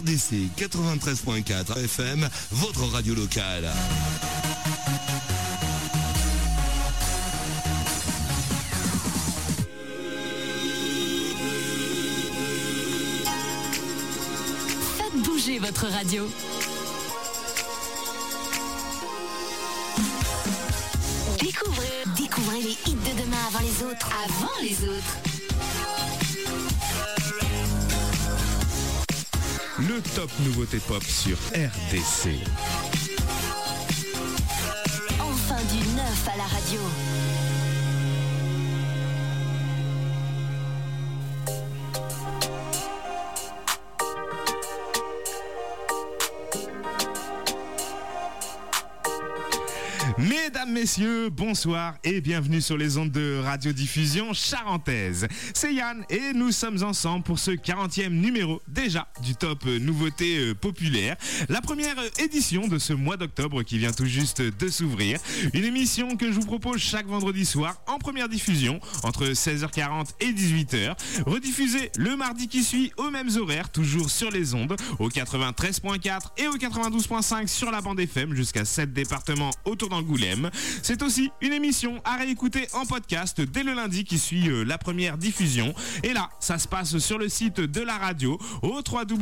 RDC 93.4 FM, votre radio locale. Faites bouger votre radio. Découvrez les hits de demain avant les autres. Avant les autres. Le top nouveauté pop sur RDC. Enfin du neuf à la radio. Mesdames, messieurs, bonsoir et bienvenue sur les ondes de radiodiffusion charentaise. C'est Yann et nous sommes ensemble pour ce 40e numéro déjà du top nouveauté populaire. La première édition de ce mois d'octobre qui vient tout juste de s'ouvrir. Une émission que je vous propose chaque vendredi soir en première diffusion entre 16h40 et 18h. Rediffusée le mardi qui suit aux mêmes horaires, toujours sur les ondes, au 93.4 et au 92.5 sur la bande FM jusqu'à 7 départements autour d'Angoulême. C'est aussi une émission à réécouter en podcast dès le lundi qui suit la première diffusion. Et là, ça se passe sur le site de la radio au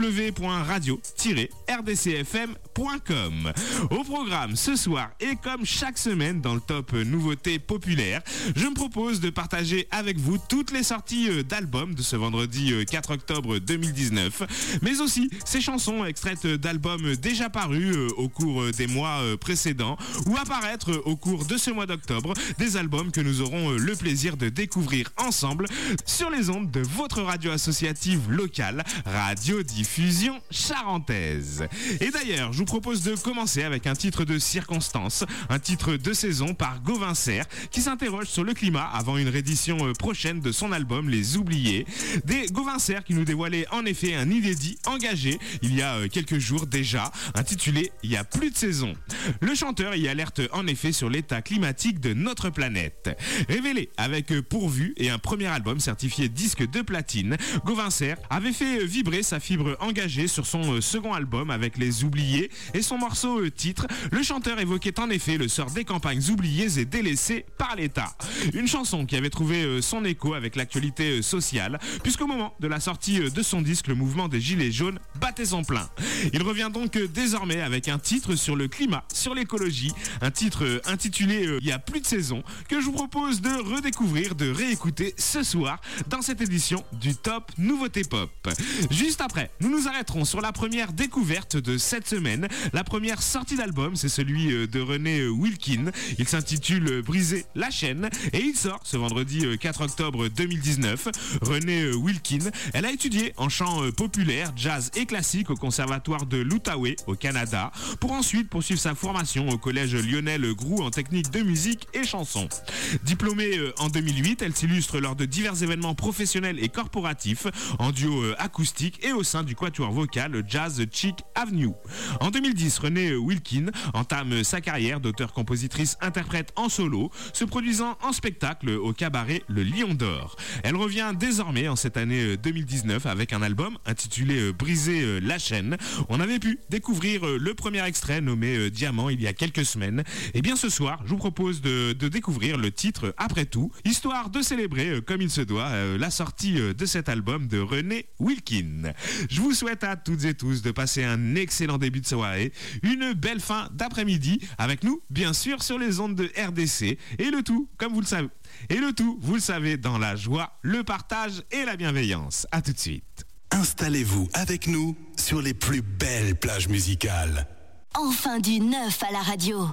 www.radio-rdcfm.com. Au programme ce soir et comme chaque semaine dans le top nouveauté populaire, je me propose de partager avec vous toutes les sorties d'albums de ce vendredi 4 octobre 2019, mais aussi ces chansons extraites d'albums déjà parus au cours des mois précédents ou apparaître au cours de ce mois d'octobre, des albums que nous aurons le plaisir de découvrir ensemble sur les ondes de votre radio associative locale, Radiodiffusion Charentaise. Et d'ailleurs, je vous propose de commencer avec un titre de circonstance, un titre de saison par Gauvin Serre, qui s'interroge sur le climat avant une réédition prochaine de son album Les Oubliés. Des Gauvin Serre qui nous dévoilait en effet un inédit engagé il y a quelques jours déjà, intitulé « Il y a plus de saison ». Le chanteur y alerte en effet sur l'état climatique de notre planète. Révélé avec Pourvu et un premier album certifié disque de platine, Gauvin Serre avait fait vibrer sa fibre engagée sur son second album avec Les Oubliés et son morceau titre. Le chanteur évoquait en effet le sort des campagnes oubliées et délaissées par l'État. Une chanson qui avait trouvé son écho avec l'actualité sociale, puisqu'au moment de la sortie de son disque, le mouvement des Gilets jaunes battait son plein. Il revient donc désormais avec un titre sur le climat, sur l'écologie, un titre intitulé Il y a plus de saison, que je vous propose de redécouvrir, de réécouter ce soir dans cette édition du Top Nouveauté Pop. Juste après, nous nous arrêterons sur la première découverte de cette semaine. La première sortie d'album, c'est celui de René Wilkin. Il s'intitule Briser la chaîne et il sort ce vendredi 4 octobre 2019. René Wilkin, elle a étudié en chant populaire, jazz et classique au conservatoire de l'Outaouais au Canada pour ensuite poursuivre sa formation au collège Lionel Groulx en technique de musique et chanson. Diplômée en 2008, elle s'illustre lors de divers événements professionnels et corporatifs en duo acoustique et au sein du quatuor vocal Jazz Chick Avenue. En 2010, René Wilkin entame sa carrière d'auteur-compositrice-interprète en solo, se produisant en spectacle au cabaret Le Lion d'Or. Elle revient désormais en cette année 2019 avec un album intitulé Briser la chaîne. On avait pu découvrir le premier extrait nommé Diamant il y a quelques semaines. Et bien ce soir, je vous propose de découvrir le titre Après tout, histoire de célébrer comme il se doit la sortie de cet album de René Wilkin. Je vous souhaite à toutes et tous de passer un excellent début de soirée, une belle fin d'après-midi avec nous, bien sûr, sur les ondes de RDC et le tout, comme vous le savez. Et le tout, vous le savez, dans la joie, le partage et la bienveillance. À tout de suite. Installez-vous avec nous sur les plus belles plages musicales. Enfin du neuf à la radio.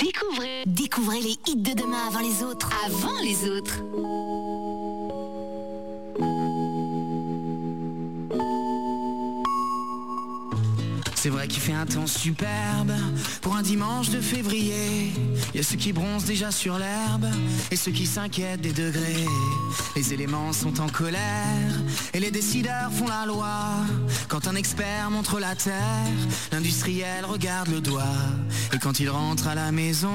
Découvrez les hits de demain avant les autres. Avant les autres. C'est vrai qu'il fait un temps superbe pour un dimanche de février. Il y a ceux qui bronzent déjà sur l'herbe et ceux qui s'inquiètent des degrés. Les éléments sont en colère et les décideurs font la loi. Quand un expert montre la terre, l'industriel regarde le doigt. Et quand il rentre à la maison,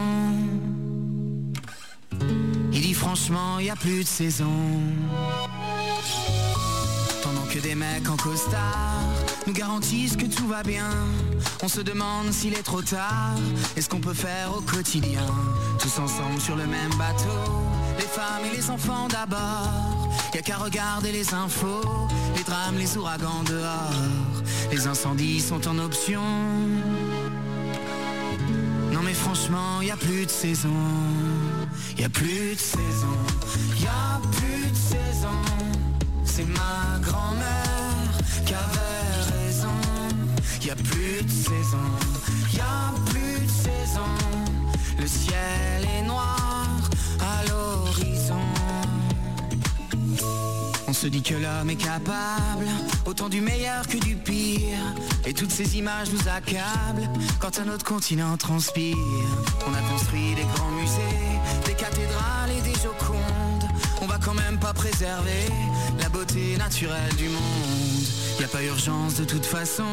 il dit franchement il n'y a plus de saison. Pendant que des mecs en costard nous garantissent que tout va bien. On se demande s'il est trop tard et ce qu'on peut faire au quotidien. Tous ensemble sur le même bateau, les femmes et les enfants d'abord. Y'a qu'à regarder les infos, les drames, les ouragans dehors. Les incendies sont en option. Non mais franchement, y a plus de saison. Y a plus de saison. Y a plus de saison. C'est ma grand-mère qui avait raison. Y a plus de saison. Y a plus de saison. Le ciel est noir à l'horizon. On se dit que l'homme est capable autant du meilleur que du pire. Et toutes ces images nous accablent quand un autre continent transpire. On a construit des grands musées, des cathédrales et des jocondes. On va quand même pas préserver la beauté naturelle du monde. Y a pas urgence de toute façon.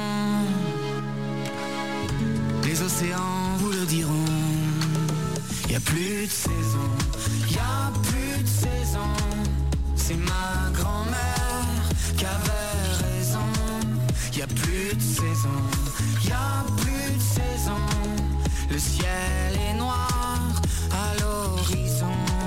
Les océans vous le diront. Y a plus de saison. Y a plus de saison. C'est ma grand-mère qui avait raison. Y a plus de saison. Y a plus de saison. Le ciel est noir à l'horizon.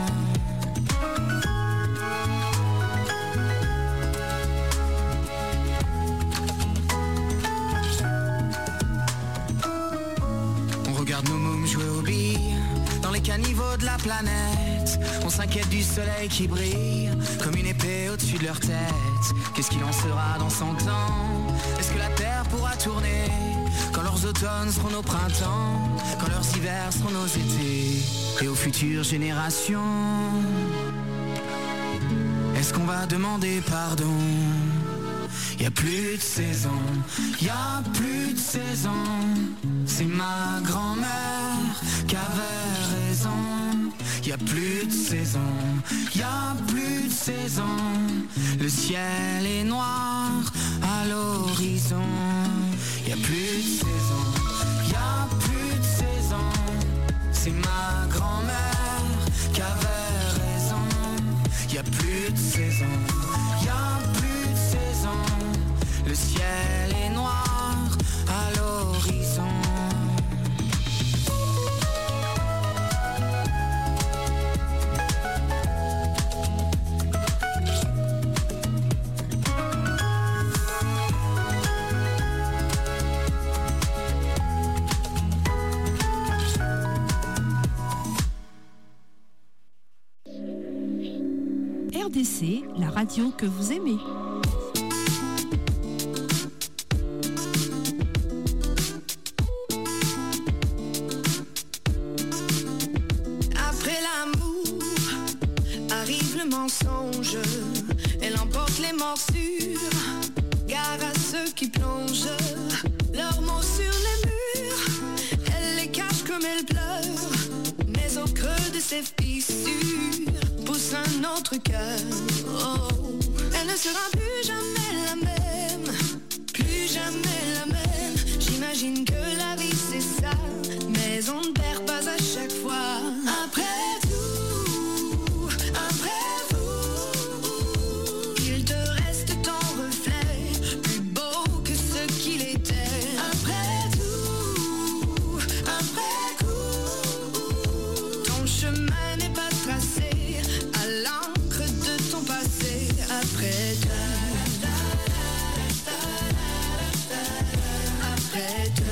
On regarde nos mômes jouer aux billes dans les caniveaux de la planète. On s'inquiète du soleil qui brille comme une épée au-dessus de leur tête. Qu'est-ce qu'il en sera dans 100 ans? Est-ce que la terre pourra tourner quand leurs automnes seront nos printemps, quand leurs hivers seront nos étés? Et aux futures générations, est-ce qu'on va demander pardon? Y a plus de saison, y a plus de saison. C'est ma grand-mère qui avait raison. Y a plus de saison, y a plus de saison. Le ciel est noir à l'horizon. Y a plus de saison, y a plus de saison. C'est ma grand-mère qui avait raison. Y a plus de saison, y a plus de saison. Le ciel est noir à l'horizon. RDC, la radio que vous aimez. Après l'amour, arrive le mensonge. Elle emporte les morsures. Gare à ceux qui plongent leurs mots sur les murs. Elle les cache comme elle pleure. Mais au creux de ses fissures pousse un autre cœur. Oh. Elle ne sera plus jamais la même. Plus jamais la même. J'imagine que la vie c'est ça. Mais on ne perd pas à chaque fois. Après tout, après vous, il te reste ton reflet, plus beau que ce qu'il était. Après tout, après coup, ton chemin n'est pas tracé à l'encre de ton passé. Après tout, après tout.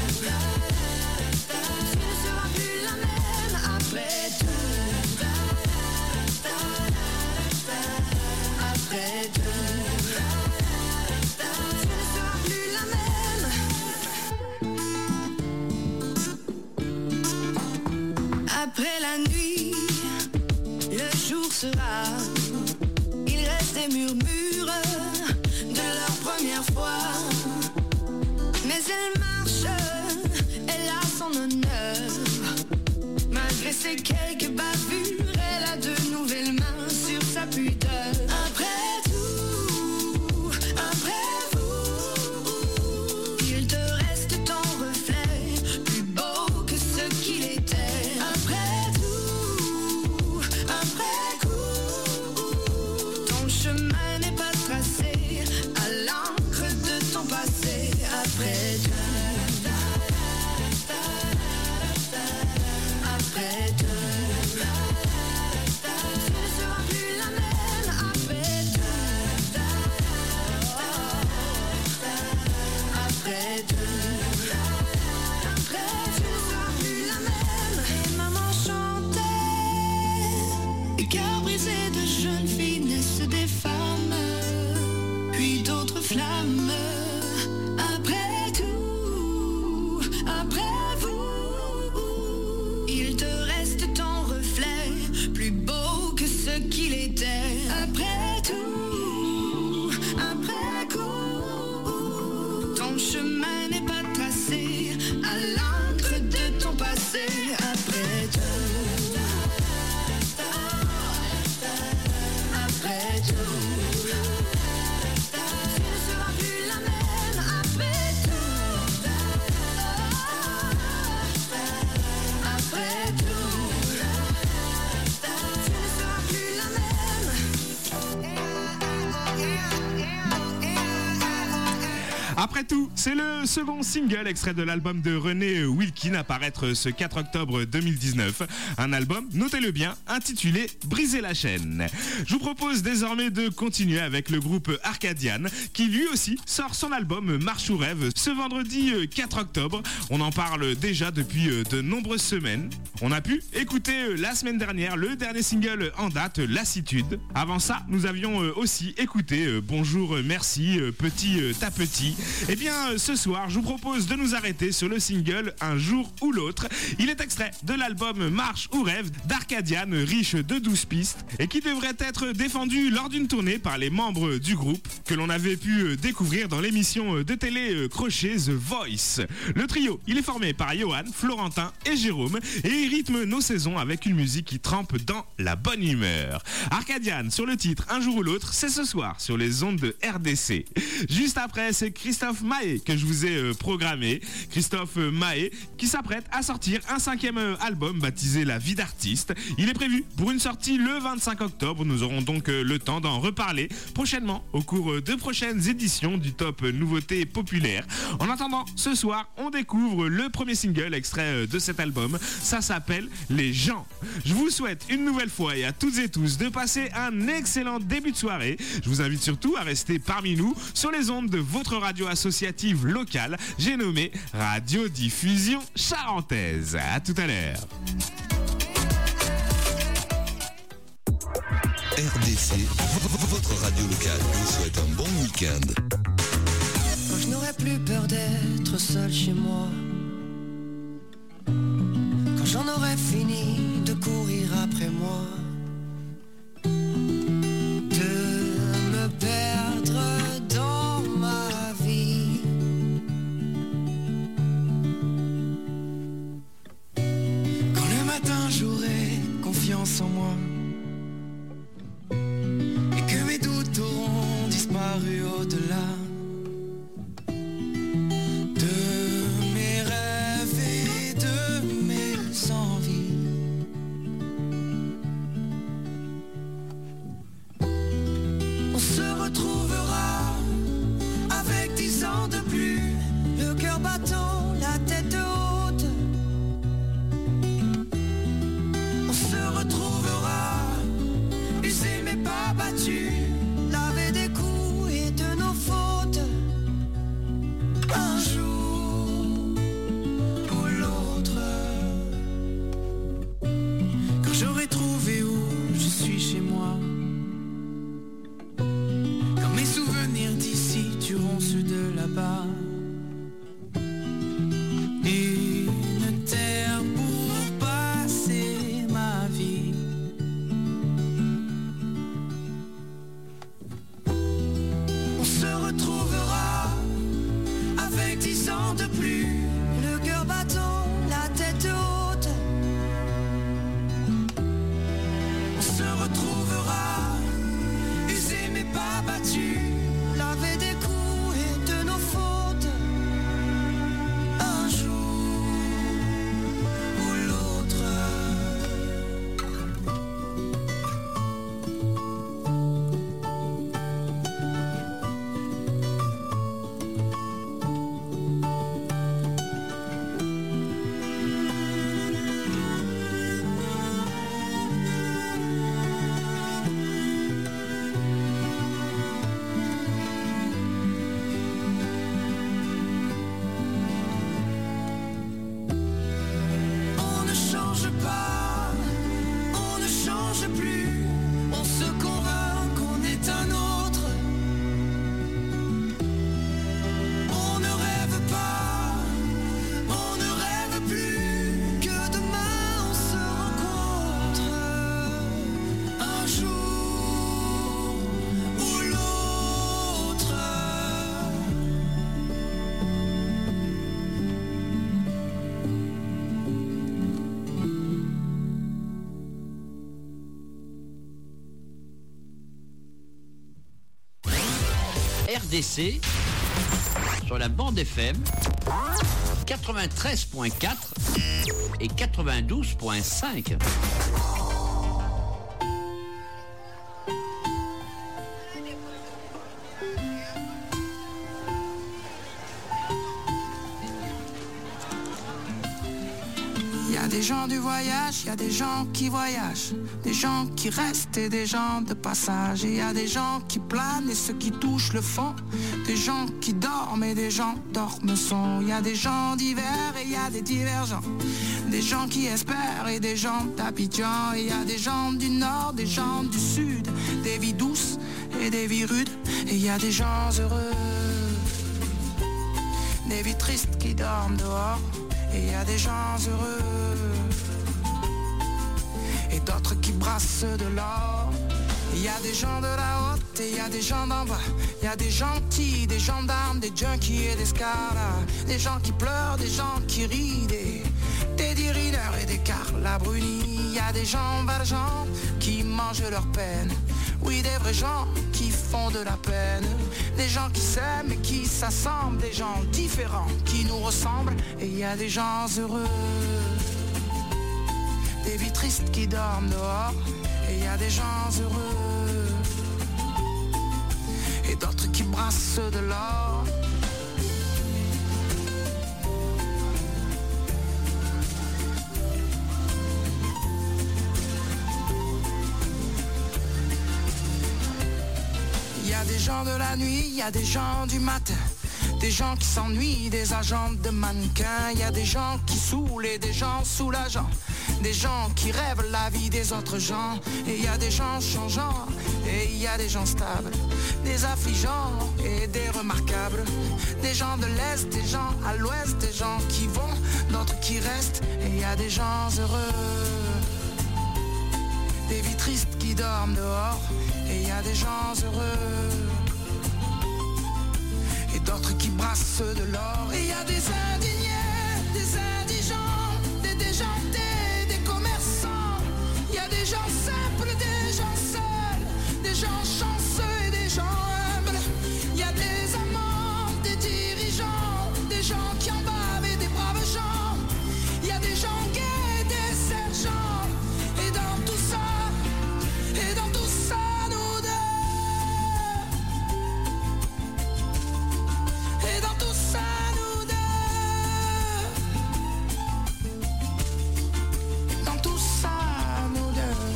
Après la nuit, le jour sera. Il reste des murmures de leur première fois. Mais elle marche, elle a son honneur. Malgré ces quelques bavures, elle a de nouvelles mains sur sa pudeur. Après tout, après vous, il te reste ton reflet, plus beau que ce qu'il était. Après tout, après coup, ton chemin n'est pas tracé à l'encre de ton passé. tout, c'est le second single extrait de l'album de René Wilkin à paraître ce 4 octobre 2019. Un album, notez-le bien, intitulé Briser la chaîne. Je vous propose désormais de continuer avec le groupe Arcadian qui lui aussi sort son album Marche ou rêve ce vendredi 4 octobre. On en parle déjà depuis de nombreuses semaines. On a pu écouter la semaine dernière le dernier single en date, Lassitude. Avant ça, nous avions aussi écouté Bonjour, merci, petit à petit. Et bien ce soir, je vous propose de nous arrêter sur le single Un jour ou l'autre. Il est extrait de l'album Marche ou rêve d'Arcadian, riche de 12 pistes et qui devrait être défendu lors d'une tournée par les membres du groupe que l'on avait pu découvrir dans l'émission de télé Crochet The Voice. Le trio, il est formé par Johan, Florentin et Jérôme et il rythme nos saisons avec une musique qui trempe dans la bonne humeur. Arcadian sur le titre Un jour ou l'autre, c'est ce soir sur les ondes de RDC. Juste après, c'est Christophe Maé que je vous ai programmé. Christophe Maé qui s'apprête à sortir un 5e album baptisé La vie d'artiste. Il est prévu pour une sortie le 25 octobre. Nous aurons donc le temps d'en reparler prochainement au cours de prochaines éditions du Top Nouveautés Populaires. En attendant, ce soir, on découvre le premier single extrait de cet album. Ça s'appelle Les gens. Je vous souhaite une nouvelle fois et à toutes et tous de passer un excellent début de soirée. Je vous invite surtout à rester parmi nous sur les ondes de votre radio associative locale. J'ai nommé Radiodiffusion Charentaise. À tout à l'heure. RDC, votre radio locale vous souhaite un bon week-end. Quand je n'aurai plus peur d'être seul chez moi, quand j'en aurai fini de courir après moi, de me perdre dans ma vie, quand le matin j'aurai confiance en moi et que mes doutes auront disparu au-delà de mes rêves et de mes envies. On se retrouvera avec 10 ans de plus, le cœur battant, la tête haute. On se retrouvera usé mais pas battu, lavé des coups et de nos fautes. Un jour ou l'autre, quand j'aurai trouvé où je suis chez moi, quand mes souvenirs d'ici tueront ceux de là-bas, une terre pour passer ma vie. On se retrouvera avec 10 ans de plus, le cœur battant, la tête haute. On se retrouvera usé mais pas battu, lavé des coups et de nos fautes. Un jour ou l'autre. On ne change pas, on ne change plus, on se convainc qu'on est un autre. On ne rêve pas, on ne rêve plus, que demain on se rencontre. Un jour ou l'autre. RDC sur la bande FM 93.4 et 92.5. des gens du voyage, y a des gens qui voyagent, des gens qui restent et des gens de passage. Et y a des gens qui planent et ceux qui touchent le fond, des gens qui dorment et des gens dorment sont. Y a des gens divers et y a des divergents, des gens qui espèrent et des gens d'Abidjan. Et y a des gens du nord, des gens du sud, des vies douces et des vies rudes. Et y a des gens heureux, des vies tristes qui dorment dehors. Et y a des gens heureux et d'autres qui brassent de l'or. Il y a des gens de la haute et il y a des gens d'en bas. Il y a des gentils, des gendarmes, des junkies et des scaras. Des gens qui pleurent, des gens qui rient, des Teddy Riner et des Carla Bruni. Il y a des gens valjean qui mangent leur peine. Oui, des vrais gens qui font de la peine. Des gens qui s'aiment et qui s'assemblent. Des gens différents qui nous ressemblent. Et il y a des gens heureux, des vies tristes qui dorment dehors. Et il y a des gens heureux et d'autres qui brassent de l'or. Il y a des gens de la nuit, il y a des gens du matin, des gens qui s'ennuient, des agents de mannequins. Il y a des gens qui saoulent et des gens soulageants, des gens qui rêvent la vie des autres gens. Et il y a des gens changeants et il y a des gens stables, des affligeants et des remarquables, des gens de l'Est, des gens à l'Ouest, des gens qui vont, d'autres qui restent. Et il y a des gens heureux, des vies tristes qui dorment dehors. Et il y a des gens heureux et d'autres qui brassent de l'or. Et il y a des indignés, des indigents, des déjantés, des commerçants. Il y a des gens simples, des gens seuls, des gens chanceux et des gens humbles. Il y a des amants, des dirigeants, des gens qui en bavent et des braves gens. Il y a des gens gays, des sergents. Et dans tout ça, nous deux. Et dans tout ça, nous deux. Dans tout ça, nous deux.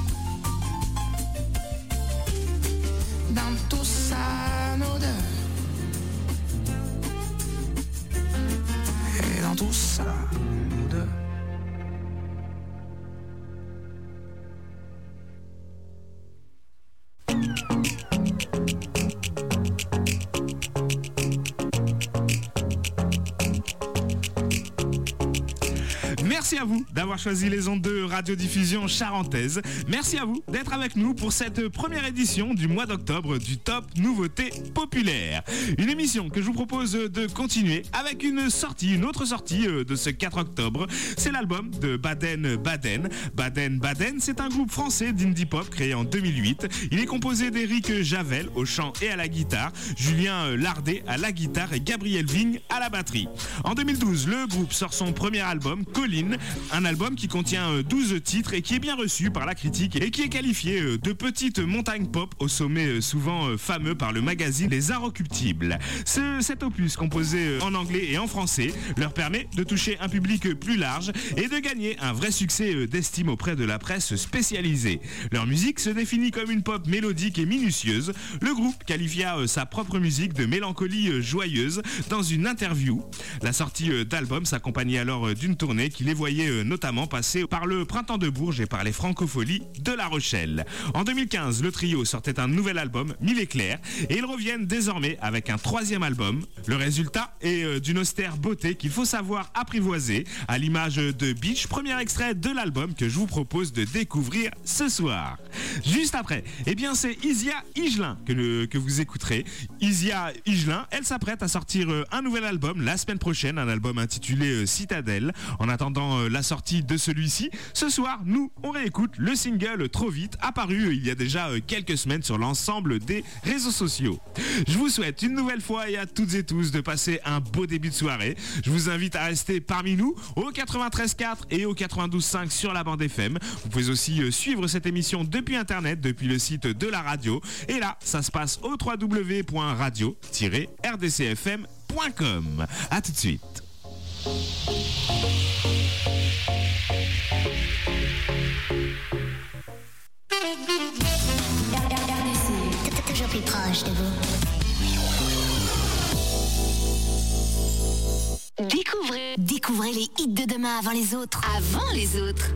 Dans tout ça, nous deux. Et dans tout ça, nous deux. Merci à vous d'avoir choisi les ondes de radiodiffusion charentaise. Merci à vous d'être avec nous pour cette première édition du mois d'octobre du Top Nouveauté Populaire. Une émission que je vous propose de continuer avec une autre sortie de ce 4 octobre. C'est l'album de Baden Baden. Baden Baden, c'est un groupe français d'indie pop créé en 2008. Il est composé d'Éric Javel au chant et à la guitare, Julien Lardet à la guitare et Gabriel Vigne à la batterie. En 2012, le groupe sort son premier album, Colline, un album qui contient 12 titres et qui est bien reçu par la critique et qui est qualifié de petite montagne pop au sommet souvent fameux par le magazine Les Inrecuptibles. Cet opus composé en anglais et en français leur permet de toucher un public plus large et de gagner un vrai succès d'estime auprès de la presse spécialisée. Leur musique se définit comme une pop mélodique et minutieuse. Le groupe qualifia sa propre musique de mélancolie joyeuse dans une interview. La sortie d'album s'accompagnait alors d'une tournée qui les voyait notamment passer par le Printemps de Bourges et par les Francopholies de La Rochelle. En 2015, le trio sortait un nouvel album, Mille éclairs, et ils reviennent désormais avec un troisième album. Le résultat est d'une austère beauté qu'il faut savoir apprivoiser, à l'image de Beach, premier extrait de l'album que je vous propose de découvrir ce soir. Juste après, eh bien c'est Isia Higelin que vous écouterez. Isia Higelin, elle s'apprête à sortir un nouvel album la semaine prochaine, un album intitulé Citadelle. En attendant la sortie de celui-ci, ce soir, nous, on réécoute le single Trop vite, apparu il y a déjà quelques semaines sur l'ensemble des réseaux sociaux. Je vous souhaite une nouvelle fois et à toutes et tous de passer un beau début de soirée. Je vous invite à rester parmi nous au 93.4 et au 92.5 sur la bande FM. Vous pouvez aussi suivre cette émission depuis Internet, depuis le site de la radio. Et là, ça se passe au www.radio-rdcfm.com. A tout de suite. Découvrez les hits de demain avant les autres. Avant les autres.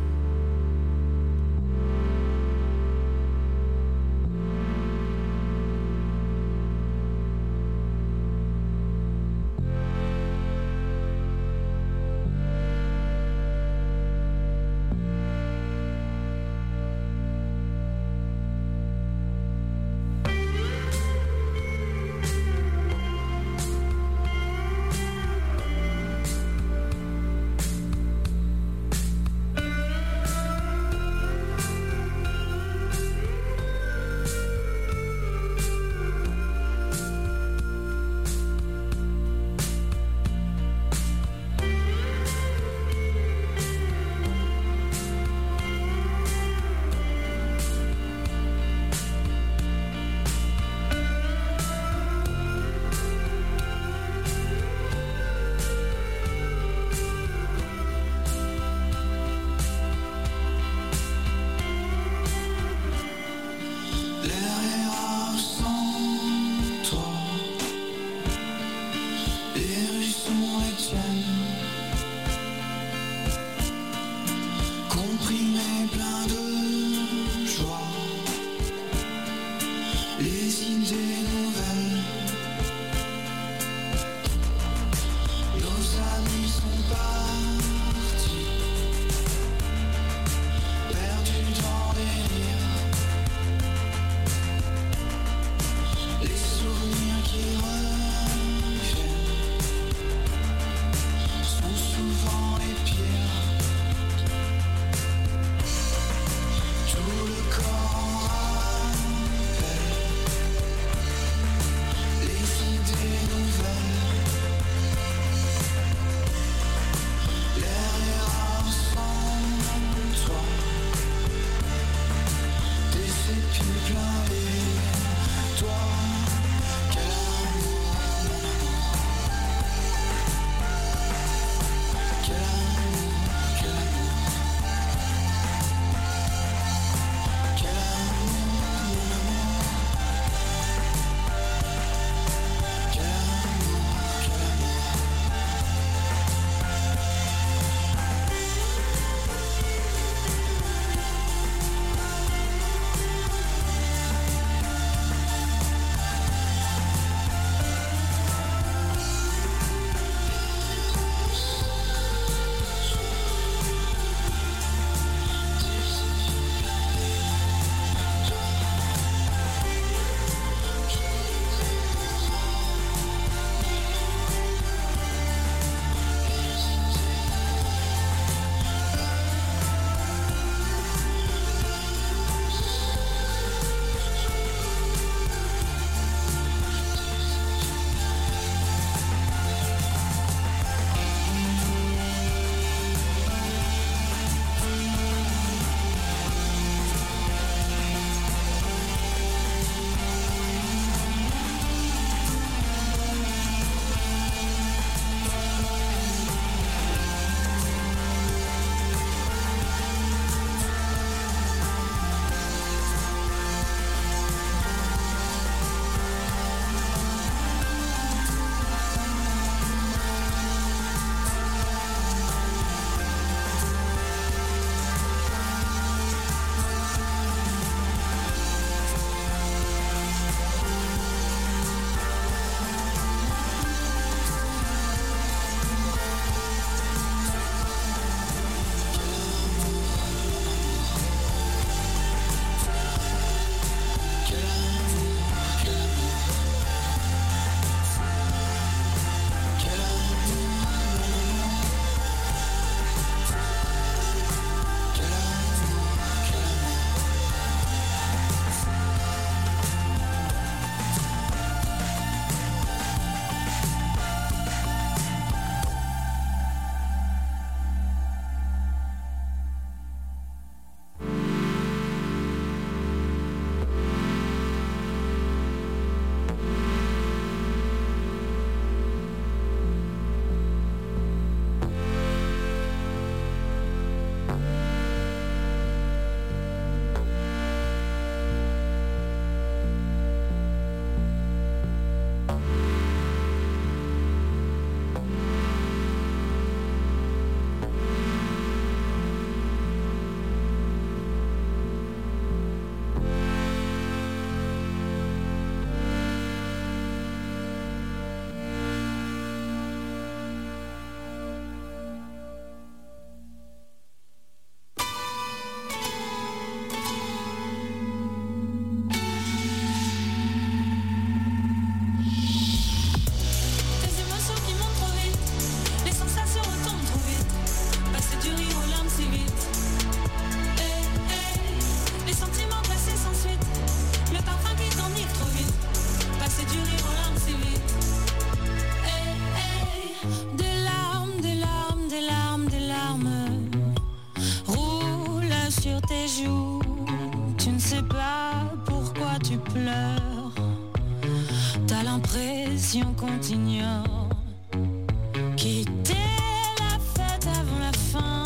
sais pas pourquoi tu pleures. T'as l'impression qu'on t'ignore. Quitter la fête avant la fin.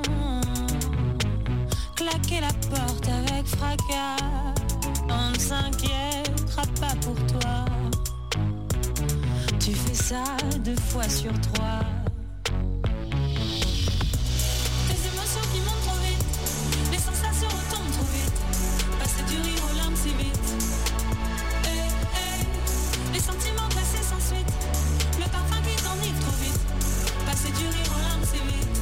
Claquer la porte avec fracas. On ne s'inquiétera pas pour toi. Tu fais ça 2 fois sur 3. Tes émotions qui montent trop vite. Les sensations retombent trop vite. Passer du rire aux larmes si vite. Les sentiments glacés sans suite. Le parfum qui t'enivre trop vite. Passer du rire aux larmes si vite.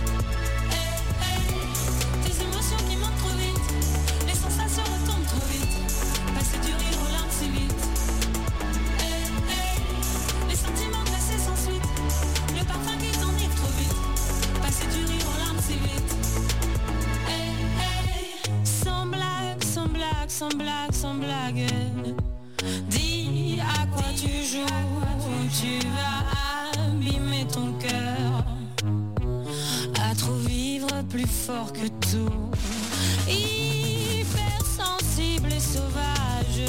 Tes émotions qui montent trop vite. Les sensations retombent trop vite. Passer du rire aux larmes si vite. Les sentiments glacés sans suite. Le parfum qui t'enivre trop vite. Passer du rire aux larmes si vite. Sans blague, sans blague, sans blague, sans blague. Dis à quoi tu joues. Tu vas abîmer ton cœur. À trop vivre plus fort que tout. Hypersensible et sauvage.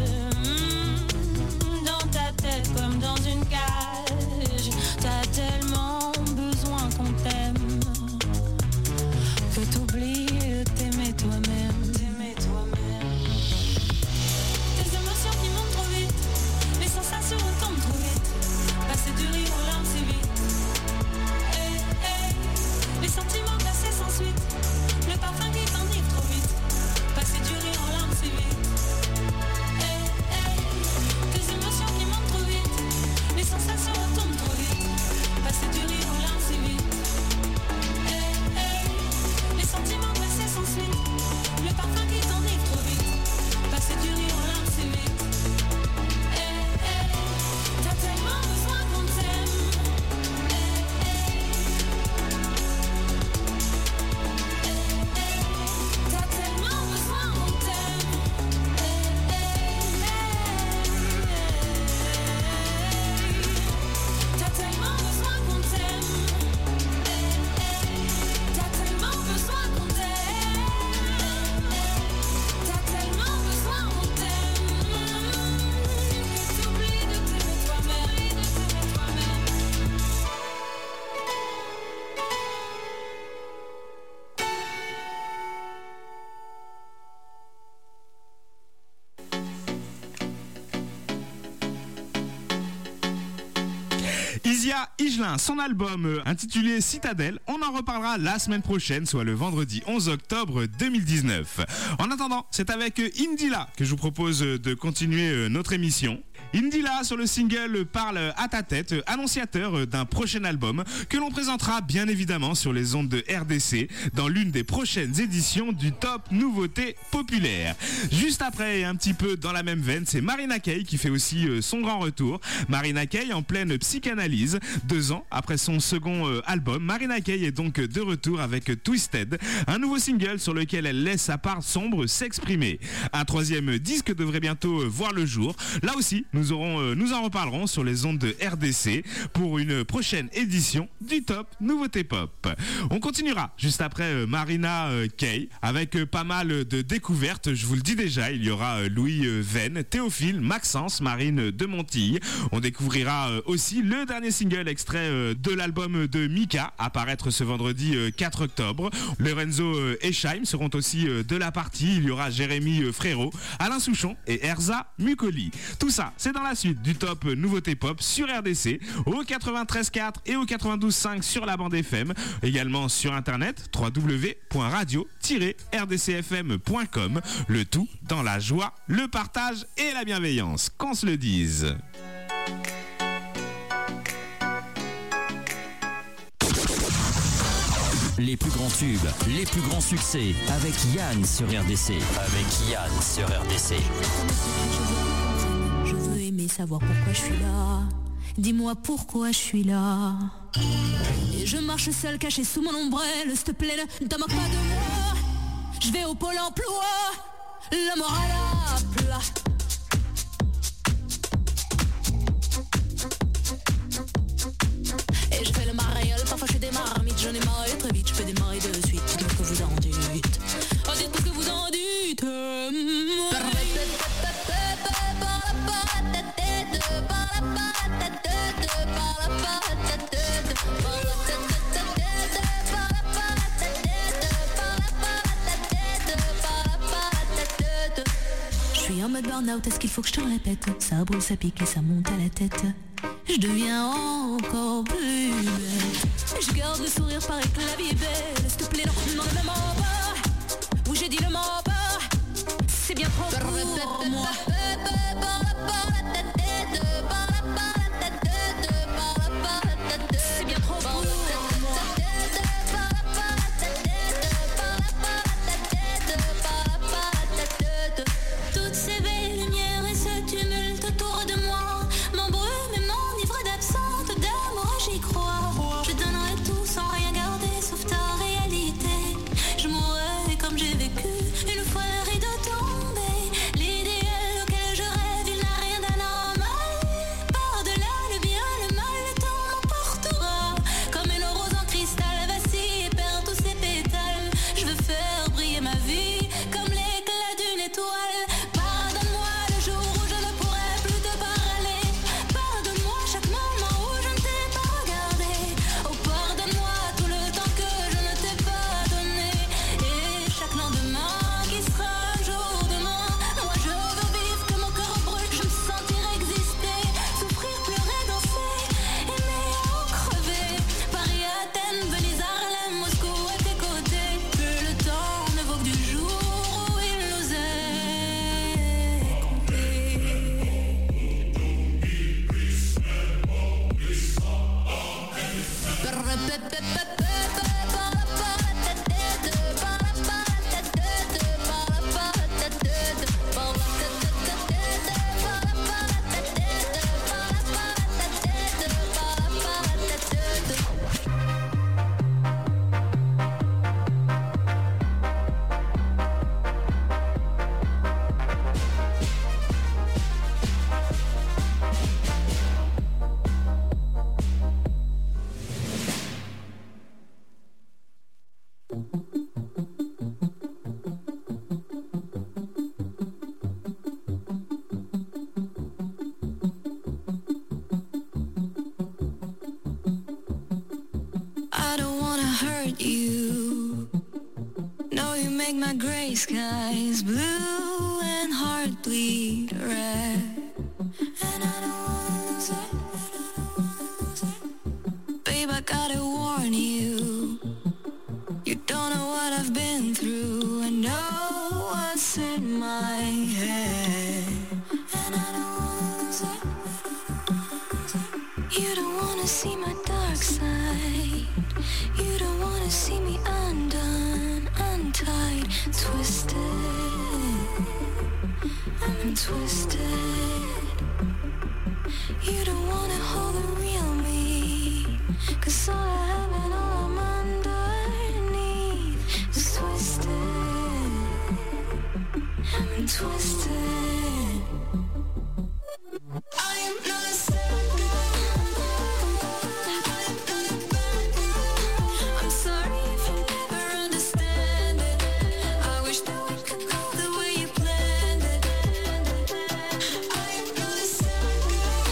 Dans ta tête comme dans une cage. T'as tellement besoin qu'on t'aime que t'oublies de t'aimer toi-même. T'aimer toi-même. Tes émotions qui montent trop vite. Les sensations retombent trop vite. Passer du rire aux larmes si vite. Les sentiments glacés sans suite. Le parfum qui t'enivre trop vite. Passer du rire aux larmes si vite. Tes émotions qui montent trop vite. Les sensations retombent trop vite. Passer du rire aux larmes si vite. Les sentiments glacés sans suite. Le parfum qui t'enivre trop vite. Passer du rire aux larmes si vite. T'as tellement besoin qu'on t'aime. T'as tellement besoin qu'on t'aime. T'as tellement besoin qu'on t'aime. T'as tellement besoin qu'on t'aime. T'as tellement besoin qu'on t'aime. Que t'oublies de t'aimer toi-même. Isia Higelin, son album intitulé Citadelle, on en reparlera la semaine prochaine, soit le vendredi 11 octobre 2019. En attendant, c'est avec Indila que je vous propose de continuer notre émission. Indila sur le single Parle à ta tête, annonciateur d'un prochain album que l'on présentera bien évidemment sur les ondes de RDC dans l'une des prochaines éditions du Top Nouveauté Populaire. Juste après, et un petit peu dans la même veine, c'est Marina Kaye qui fait aussi son grand retour. Marina Kaye en pleine psychanalyse, 2 ans après son second album. Marina Kaye est donc de retour avec Twisted, un nouveau single sur lequel elle laisse sa part sombre s'exprimer. Un 3e disque devrait bientôt voir le jour. Là aussi, nous en reparlerons sur les ondes de RDC pour une prochaine édition du Top Nouveauté Pop. On continuera juste après Marina Kaye avec pas mal de découvertes. Je vous le dis déjà, il y aura Louis Venn, Théophile, Maxence, Marine de Montille. On découvrira aussi le dernier single extrait de l'album de Mika, à paraître ce vendredi 4 octobre. Lorenzo Esheim seront aussi de la partie. Il y aura Jérémy Frérot, Alain Souchon et Erza Mukoli. Tout ça, c'est dans la suite du Top Nouveauté Pop sur RDC, au 93.4 et au 92.5 sur la bande FM. Également sur internet, www.radio-rdcfm.com. Le tout dans la joie, le partage et la bienveillance, qu'on se le dise. Les plus grands tubes, les plus grands succès, avec Yann sur RDC. Je veux aimer savoir pourquoi je suis là. Dis-moi pourquoi je suis là. Et je marche seule cachée sous mon ombrelle. S'il te plaît, ne te moque pas de moi. Je vais au pôle emploi, le moral à plat. Et je fais le mariole, parfois je fais des marmites. J'en ai marre très vite, je fais des maris de suite. Dites-moi ce que vous en dites. Oh, dites-moi ce que vous en dites. mode burn-out, est-ce qu'il faut que je te le répète? Ça brûle, ça pique et ça monte à la tête. Je deviens encore plus belle. Je garde le sourire, paraît que la vie est belle. S'il te plaît, non, ne me mens pas. Où j'ai dit le mens pas. C'est bien trop pour moi. C'est bien trop pour moi. Toutes ces belles lumières et ce tumulte autour de moi m'embrument et m'enivrent d'absente d'amour, j'y crois. Je donnerai tout sans rien garder sauf ta réalité. Je mourrai comme j'ai vécu une fois le rideau tombé. L'idéal auquel je rêve, il n'a rien d'anormal. Par-delà le bien, le mal, le temps m'emportera. Comme une rose en cristal vacille et perd tous ses pétales. Je veux faire briller ma vie comme l'éclat d'une étoile. Pardonne-moi le jour où je ne pourrai plus te parler. Pardonne-moi chaque moment où je ne t'ai pas regardé. Oh, pardonne-moi tout le temps que je ne t'ai pas donné. Et chaque lendemain qui sera un jour demain. Moi je veux vivre que mon cœur brûle. Je me sentir exister, souffrir, pleurer, danser, aimer ou crever. Paris, Athènes, Venise, Harlem, Moscou à tes côtés. Plus le temps ne vaut que du jour où il nous est I don't wanna hurt you. No, you make my gray skies blue and heart bleed red. And I don't wanna lose it. Babe, I gotta warn you. You don't know what I've been through and know what's in my head. And I don't wanna lose it. You don't wanna see my dark side. You don't wanna see me undone, untied, twisted. I'm twisted. You don't wanna hold the real me. 'Cause all I have and all I'm underneath is twisted. I'm twisted. I am not a sad girl. I'm sorry if you never understand it. I wish that we could go the way you planned it. I am not a sad girl.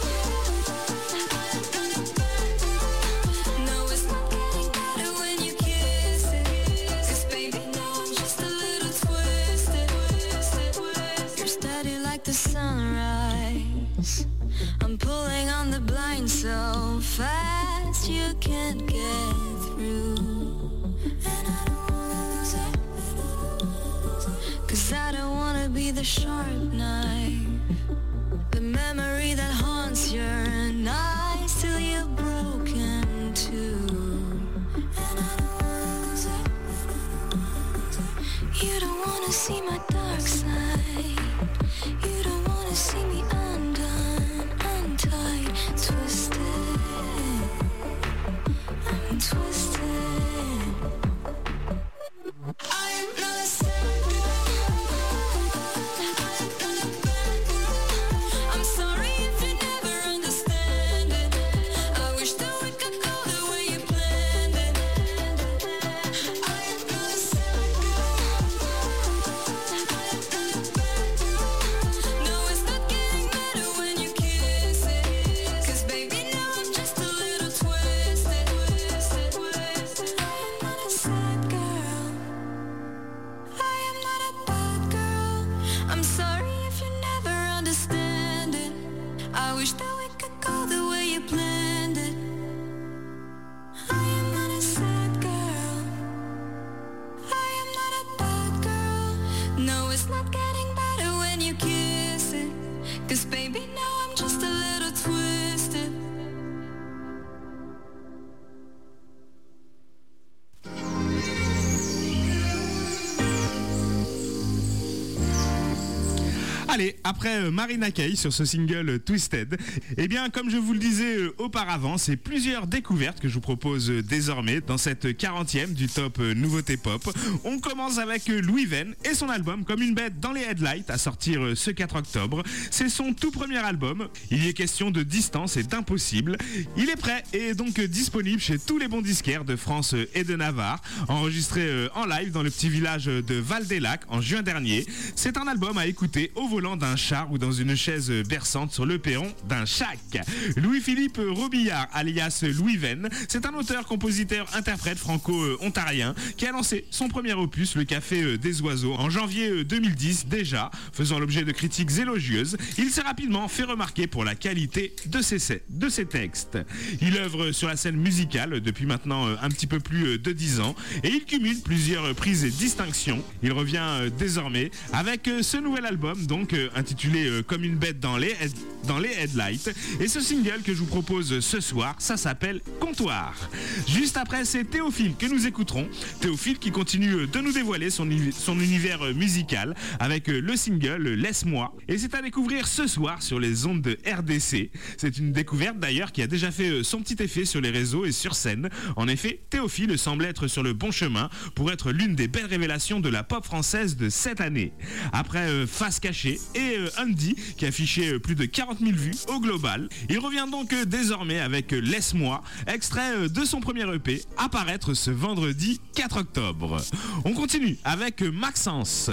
No, it's not getting better when you kiss it. 'Cause baby, now I'm just a little twisted. You're steady like the sunrise. I'm pulling on the blind so fast you can't get through. And I don't wanna lose it. 'Cause I don't wanna be the sharp knife, the memory that haunts your nights till you're broken too. And I don't wanna lose it. You don't wanna see my dark side. You don't wanna see me undone, untied, twisted. I'm twisted. I am not a sad girl. I'm sorry if you never understand it. I wish that we could go the way you planned it. I am not a sad girl. No, it's not getting better when you kiss it. 'Cause baby, now I'm just a little twisted. Allez, après Marina Kaye sur ce single Twisted, eh bien comme je vous le disais auparavant, c'est plusieurs découvertes que je vous propose désormais dans cette 40e du top nouveauté pop. On commence avec Louis Venn et son album Comme une bête dans les headlights à sortir ce 4 octobre. C'est son tout premier album. Il y est question de distance et d'impossible. Il est prêt et est donc disponible chez tous les bons disquaires de France et de Navarre. Enregistré en live dans le petit village de Val-des-Lacs en juin dernier. C'est un album à écouter au volant d'un char ou dans une chaise berçante sur le perron d'un shack. Louis-Philippe Robillard, alias Louis Venn, c'est un auteur, compositeur, interprète franco-ontarien qui a lancé son premier opus, Le Café des Oiseaux, en janvier 2010 déjà, faisant l'objet de critiques élogieuses. Il s'est rapidement fait remarquer pour la qualité de ses textes. Il œuvre sur la scène musicale depuis maintenant un petit peu plus de 10 ans et il cumule plusieurs prises et distinctions. Il revient désormais avec ce nouvel album, donc intitulé Comme une bête dans les headlights. Et ce single que je vous propose ce soir, ça s'appelle Comptoir. Juste après, c'est Théophile que nous écouterons. Théophile qui continue de nous dévoiler son univers musical avec le single Laisse-moi. Et c'est à découvrir ce soir sur les ondes de RDC. C'est une découverte d'ailleurs qui a déjà fait son petit effet sur les réseaux et sur scène. En effet, Théophile semble être sur le bon chemin pour être l'une des belles révélations de la pop française de cette année. Après Face Cachée et Andy qui affichait plus de 40 000 vues au global, il revient donc désormais avec Laisse-moi, extrait de son premier EP, à paraître ce vendredi 4 octobre. On continue avec Maxence.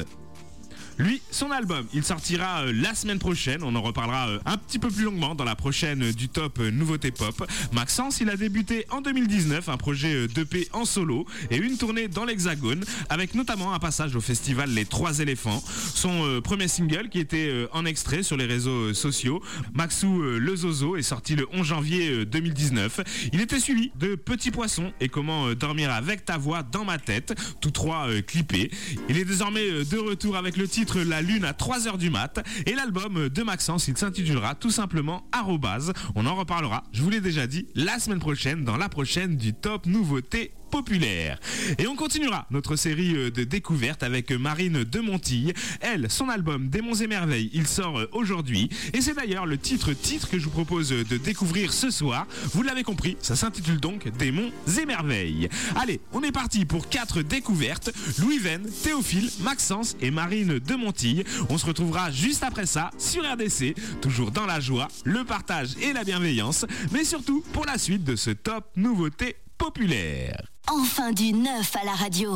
Lui, son album, il sortira la semaine prochaine. On en reparlera un petit peu plus longuement dans la prochaine du top nouveauté pop. Maxence, il a débuté en 2019 un projet d'EP en solo et une tournée dans l'Hexagone avec notamment un passage au festival Les Trois Éléphants. Son premier single qui était en extrait sur les réseaux sociaux, Maxou le Zozo, est sorti le 11 janvier 2019. Il était suivi de Petit Poisson et Comment dormir avec ta voix dans ma tête, tous trois clippés. Il est désormais de retour avec le titre La Lune à 3h du mat et l'album de Maxence, il s'intitulera tout simplement Arrobase. On en reparlera, je vous l'ai déjà dit, la semaine prochaine dans la prochaine du top nouveauté populaire. Et on continuera notre série de découvertes avec Marine de Montille. Elle, son album Démons et Merveilles, il sort aujourd'hui et c'est d'ailleurs le titre que je vous propose de découvrir ce soir. Vous l'avez compris, ça s'intitule donc Démons et Merveilles. Allez, on est parti pour 4 découvertes. Louis Venn, Théophile, Maxence et Marine de Montille. On se retrouvera juste après ça sur RDC, toujours dans la joie, le partage et la bienveillance, mais surtout pour la suite de ce top nouveauté populaire. Enfin du neuf à la radio.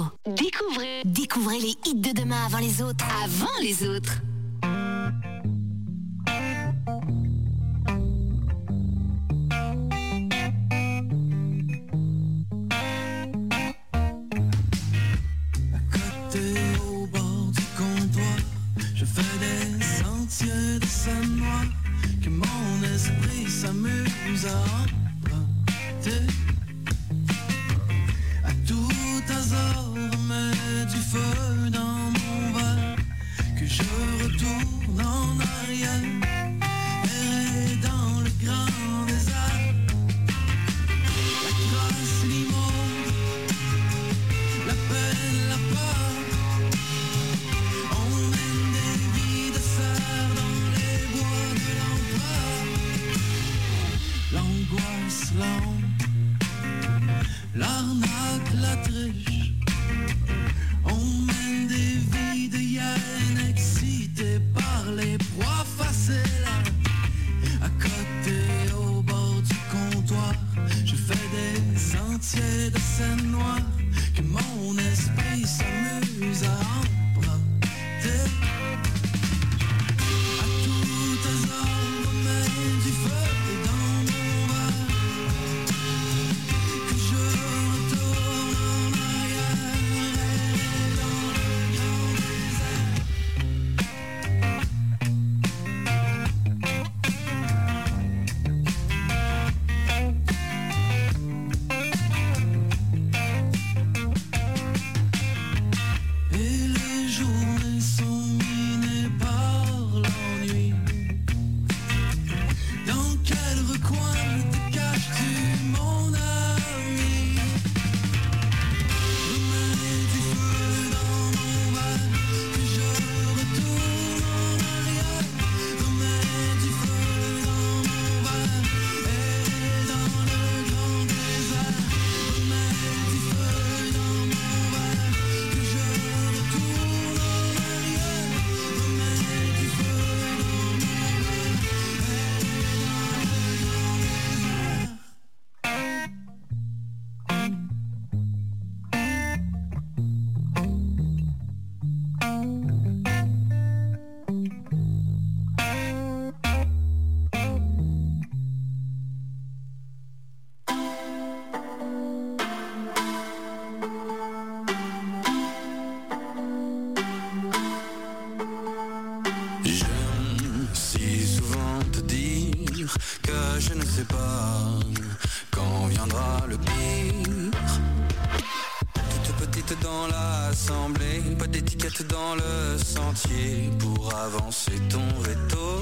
Découvrez les hits de demain avant les autres. Avant les autres. À côté au bord du comptoir, je fais des sentiers de scène noire que mon esprit s'amuse à emprunter. Tout hasard met du feu dans mon verre, que je retourne en arrière et dans le grand désert. La crasse l'immonde, la peine, la peur. On mène des vies de cerf dans les bois de l'empereur. L'angoisse, la honte, l'arnaque, la triche. On mène des vies de hyènes excités par les proies faciles. À côté au bord du comptoir, je fais des sentiers de scène noire que mon esprit s'amuse à emprunter. À tout hasard, on met du feu dans mon verre, que je retourne en arrière et dans le grand désert. Et les rassemblés, pas d'étiquette dans le sentier pour avancer ton veto.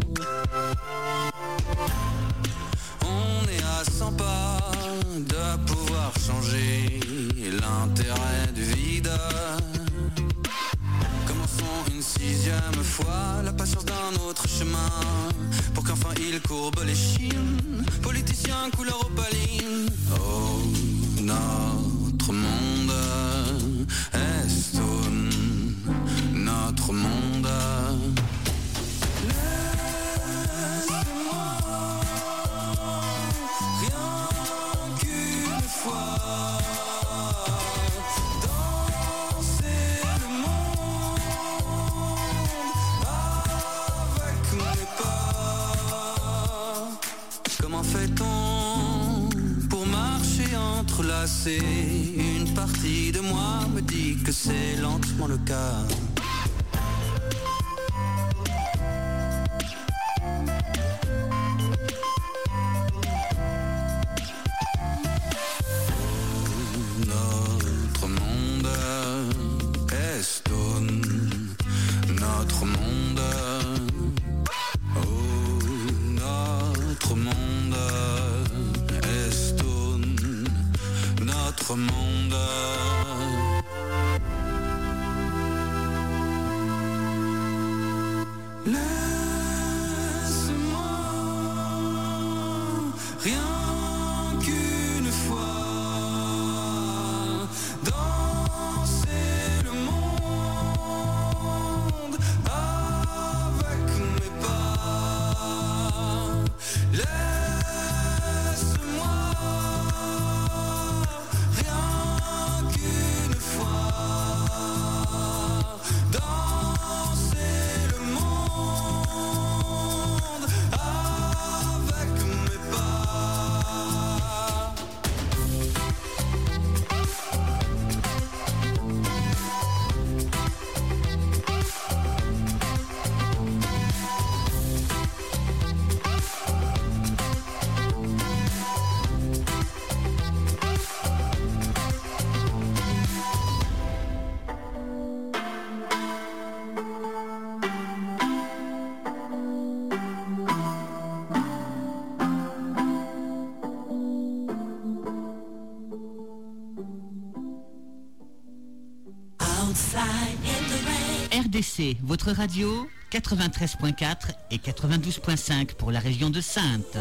On est à 100 pas de pouvoir changer l'intérêt du vide. Commençons une 6e fois la patience d'un autre chemin pour qu'enfin il courbe les chines. Politicien couleur opaline. Oh, notre monde est stone, notre monde. Laisse-moi rien qu'une fois danser le monde avec mes pas. Comment fait-on pour marcher entrelacé? Une partie de moi me dit que c'est lentement le cas. Notre monde est stone, notre monde. Oh, notre monde est stone, notre monde. Laisse-moi rien qu'une fois danser le monde avec mes pas. Laisse-moi rien qu'une fois danser le monde avec mes pas. RDC, votre radio, 93.4 et 92.5 pour la région de Saintes.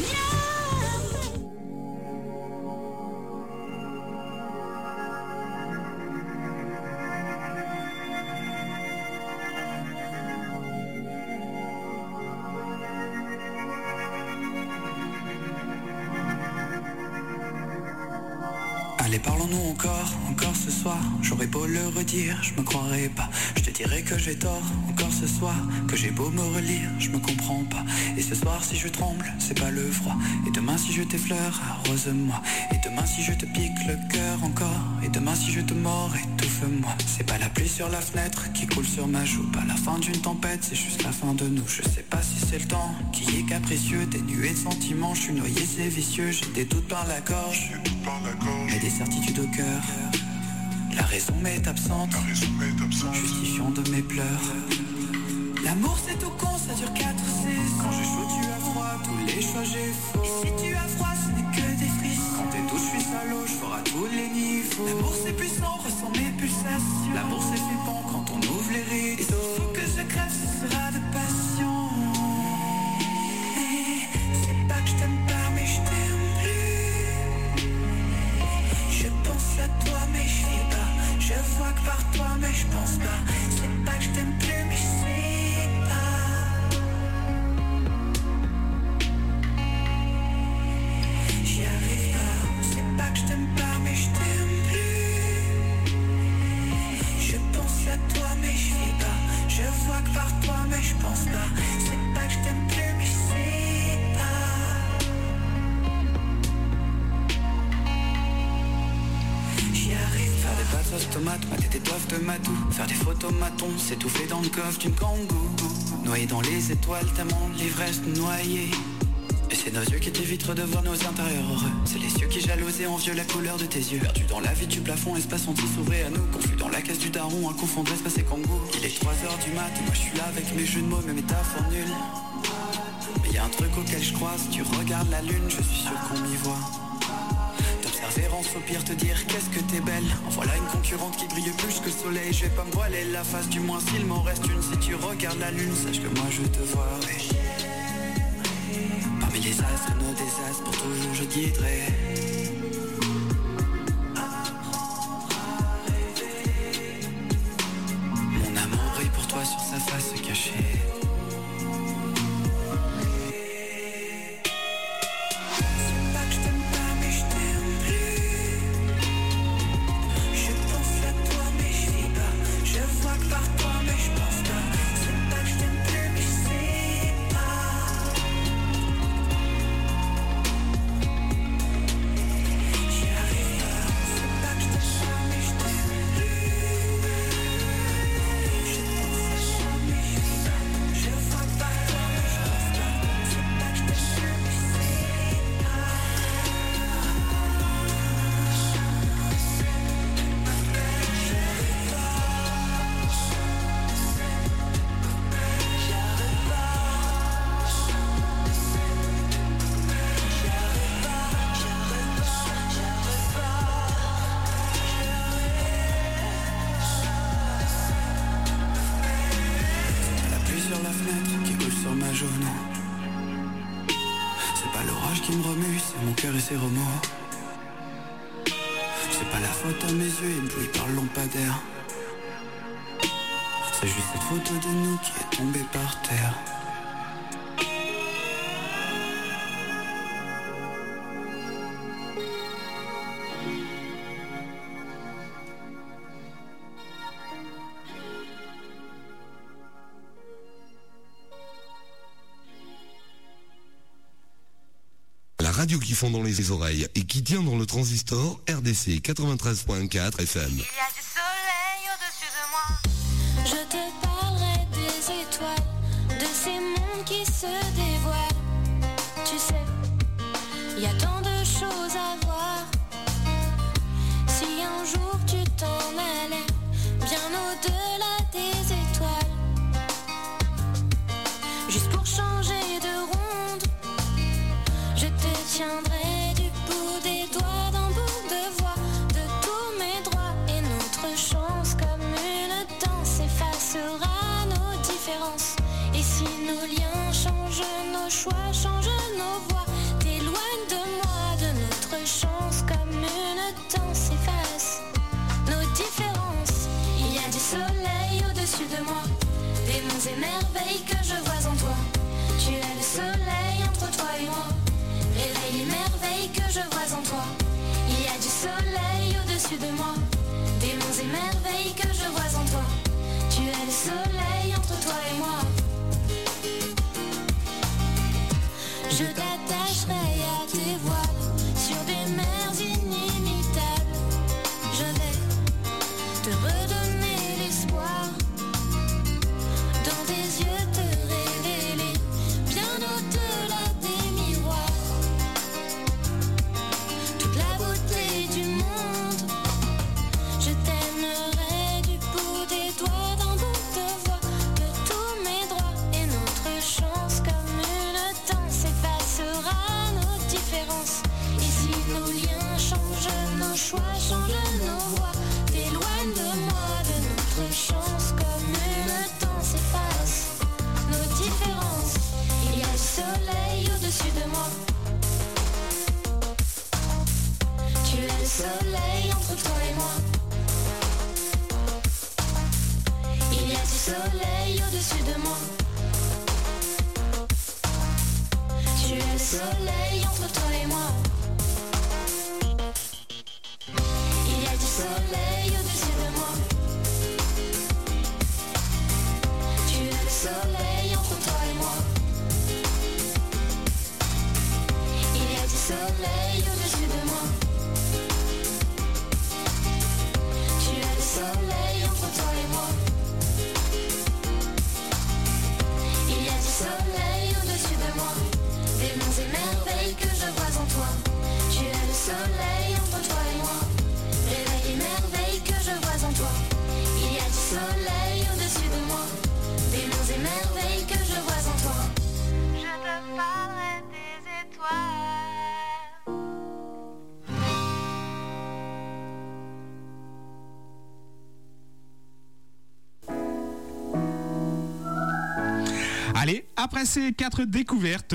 Allez, parlons-nous encore ce soir. J'aurais beau le redire, je me croirais pas. Je te dirais que j'ai tort, encore ce soir. Que j'ai beau me relire, je me comprends pas. Et ce soir si je tremble, c'est pas le froid. Et demain si je t'effleure, arrose-moi. Et demain si je te pique le cœur encore. Et demain si je te mords, étouffe-moi. C'est pas la pluie sur la fenêtre qui coule sur ma joue. Pas la fin d'une tempête, c'est juste la fin de nous. Je sais pas si c'est le temps qui est capricieux. Des nuées de sentiments, je suis noyé, c'est vicieux. J'ai des doutes par la gorge, mais des certitudes au cœur. La raison m'est absente, justifiant de mes pleurs. L'amour c'est tout con, ça dure 4 saisons. Quand j'ai chaud tu as froid, tous les choix j'ai faux. Et si tu as froid ce n'est que des frissons. Quand t'es doux je suis salaud, je ferai à tous les niveaux. L'amour c'est puissant, ressent mes pulsations. L'amour c'est flippant quand on ouvre les rideaux. Et s'il faut que je crève ce sera de passion. C'est pas que je t'aime pas mais je t'aime plus. Je pense à toi mais je vis pas. Je vois que par toi mais je pense pas. C'est pas que je t'aime plus mais je sais pas. J'y arrive pas. C'est pas que je t'aime pas mais je t'aime plus. Je pense à toi mais je vis pas. Je vois que par toi mais je pense pas. C'est pas que je t'aime plus mais je sais pas. J'y arrive pas. Faire des pâtes sauce tomate, mater des toiles de matou. Faire des photos matons, s'étouffer dans le coffre d'une kangou. Noyé dans les étoiles, tellement l'ivresse noyée. Et c'est nos yeux qui t'éviteront de voir nos intérieurs heureux. C'est les yeux qui jalousent et envieux la couleur de tes yeux. Perdu dans la vie du plafond, espace ont-ils s'ouvrir à nous. Confus dans la caisse du daron, un confondre espace et Congo. Il est 3h du mat et moi je suis là avec mes jeux de mots, mes métaphores nulles. Mais y a un truc auquel je crois, si tu regardes la lune, je suis sûr qu'on m'y voit. T'observer en soupir, te dire qu'est-ce que t'es belle. En voilà une concurrente qui brille plus que le soleil. Je vais pas me voiler la face, du moins s'il m'en reste une. Si tu regardes la lune, sache que moi je te vois, oui. Parmi les astres, nos désastres, pour toujours je guiderai. Mon amour brille pour toi sur sa face cachée. Ces remords, c'est pas la faute à mes yeux éblouis par le lampadaire. C'est juste cette photo de nous qui est tombée par terre. Radio qui fond dans les oreilles et qui tient dans le transistor RDC 93.4 FM. Il y a du soleil au-dessus de moi. Je te parlerai des étoiles, de ces mondes qui se dévoilent. Tu sais, il y a tant de choses à voir. Si un jour tu t'en allais, bien au-delà des étoiles, juste pour changer de ronde, je te tiendrai du bout des doigts d'un bout de voix, de tous mes droits. Et notre chance comme une danse effacera nos différences. Et si nos liens changent, nos choix changent nos voix, t'éloignes de moi, de notre chance comme une danse efface nos différences. Il y a du soleil au-dessus de moi, des monts et merveilles que je vois en toi. Tu es le soleil entre toi et moi, réveille les merveilles que je vois en toi. Il y a du soleil au-dessus de moi, des monts et merveilles que je vois en toi. Tu es le soleil entre toi et moi. Je t'attacherai à tes voiles sur des mers inimitables. Je vais te redonner l'espoir, dans tes yeux te révéler bien au-delà des miroirs toute la beauté du monde. Je t'aimerai du bout des doigts d'un bout de voix, de tous mes droits. Et notre chance comme une danse effacera nos différences. Et si nos liens changent, nos choix changent nos voix, t'éloignes de moi, de notre chance comme une danse efface nos différences. Il y a le soleil au-dessus de moi, tu es le soleil entre toi et moi. Il y a du soleil au-dessus de moi, tu es le soleil entre toi et moi. Il y a du soleil au-dessus de moi, tu es le soleil entre toi et moi. Il y a du soleil au-dessus de moi, tu es le soleil entre toi et moi. Il y a du soleil au-dessus de moi, des monts et merveilles après ces 4 découvertes,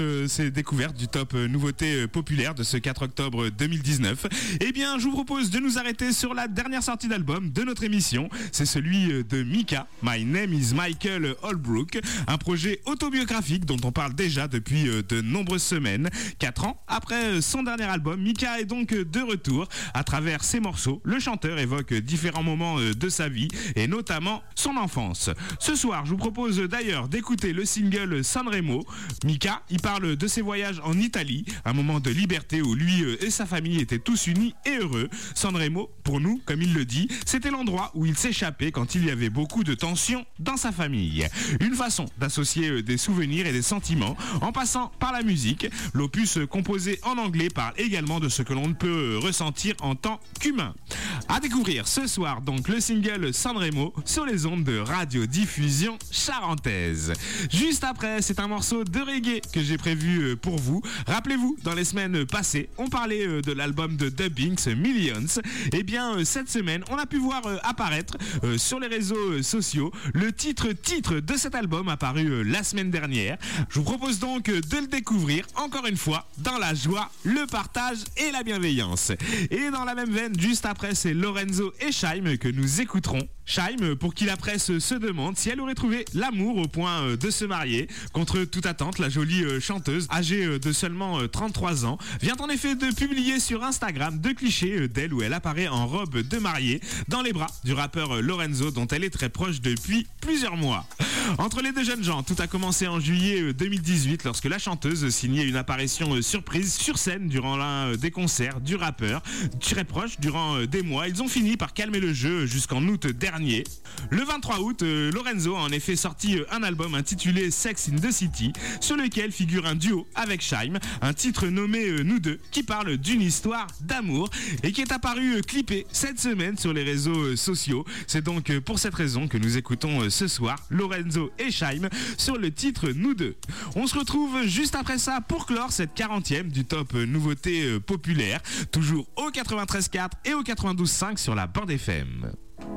du top nouveauté populaire de ce 4 octobre 2019, eh bien je vous propose de nous arrêter sur la dernière sortie d'album de notre émission. C'est celui de Mika, My Name is Michael Holbrook, un projet autobiographique dont on parle déjà depuis de nombreuses semaines. 4 ans après son dernier album, Mika est donc de retour. À travers ses morceaux, le chanteur évoque différents moments de sa vie et notamment son enfance. Ce soir, je vous propose d'ailleurs d'écouter le single Sanremo. Mika, il parle de ses voyages en Italie, un moment de liberté où lui et sa famille étaient tous unis et heureux. Sanremo, pour nous, comme il le dit, c'était l'endroit où il s'échappait quand il y avait beaucoup de tensions dans sa famille. Une façon d'associer des souvenirs et des sentiments en passant par la musique. L'opus composé en anglais parle également de ce que l'on ne peut ressentir en tant qu'humain. À découvrir ce soir donc le single Sanremo sur les ondes de radiodiffusion charentaise. Juste après, c'est un morceau de reggae que j'ai prévu pour vous. Rappelez-vous, dans les semaines passées, on parlait de l'album de Dubbinks Millions. Et bien, cette semaine, on a pu voir apparaître sur les réseaux sociaux le titre de cet album apparu la semaine dernière. Je vous propose donc de le découvrir encore une fois dans la joie, le partage et la bienveillance. Et dans la même veine, juste après, c'est Lorenzo et Scheim que nous écouterons. Scheim, pour qui la presse se demande si elle aurait trouvé l'amour au point de se marier. Contre toute attente, la jolie chanteuse, âgée de seulement 33 ans, vient en effet de publier sur Instagram 2 clichés d'elle où elle apparaît en robe de mariée dans les bras du rappeur Lorenzo dont elle est très proche depuis plusieurs mois. Entre les deux jeunes gens, tout a commencé en juillet 2018 lorsque la chanteuse signait une apparition surprise sur scène durant l'un des concerts du rappeur. Très proche durant des mois, ils ont fini par calmer le jeu jusqu'en août dernier. Le 23 août, Lorenzo a en effet sorti un album intitulé Sex in the City sur lequel figure un duo avec Scheim, un titre nommé Nous deux qui parle d'une histoire d'amour et qui est apparu clippé cette semaine sur les réseaux sociaux. C'est donc pour cette raison que nous écoutons ce soir Lorenzo et Scheim sur le titre Nous deux. On se retrouve juste après ça pour clore cette 40e du top nouveauté populaire, toujours au 93.4 et au 92.5 sur la bande FM.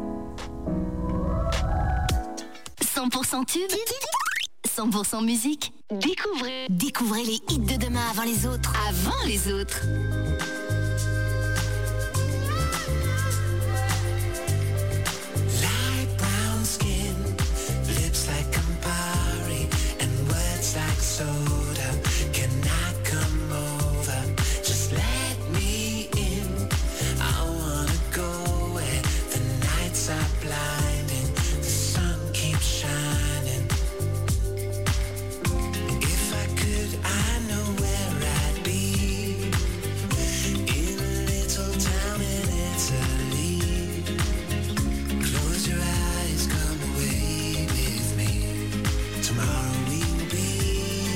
100% tube, 100% musique. Découvrez les hits de demain avant les autres. Avant les autres. Light brown skin, lips like Campari, and words like soda. Can I come over? Just let me in. I wanna go where the nights are blinding, the sun keeps shining. If I could, I know where I'd be, in a little town in Italy. Close your eyes, come away with me. Tomorrow we'll be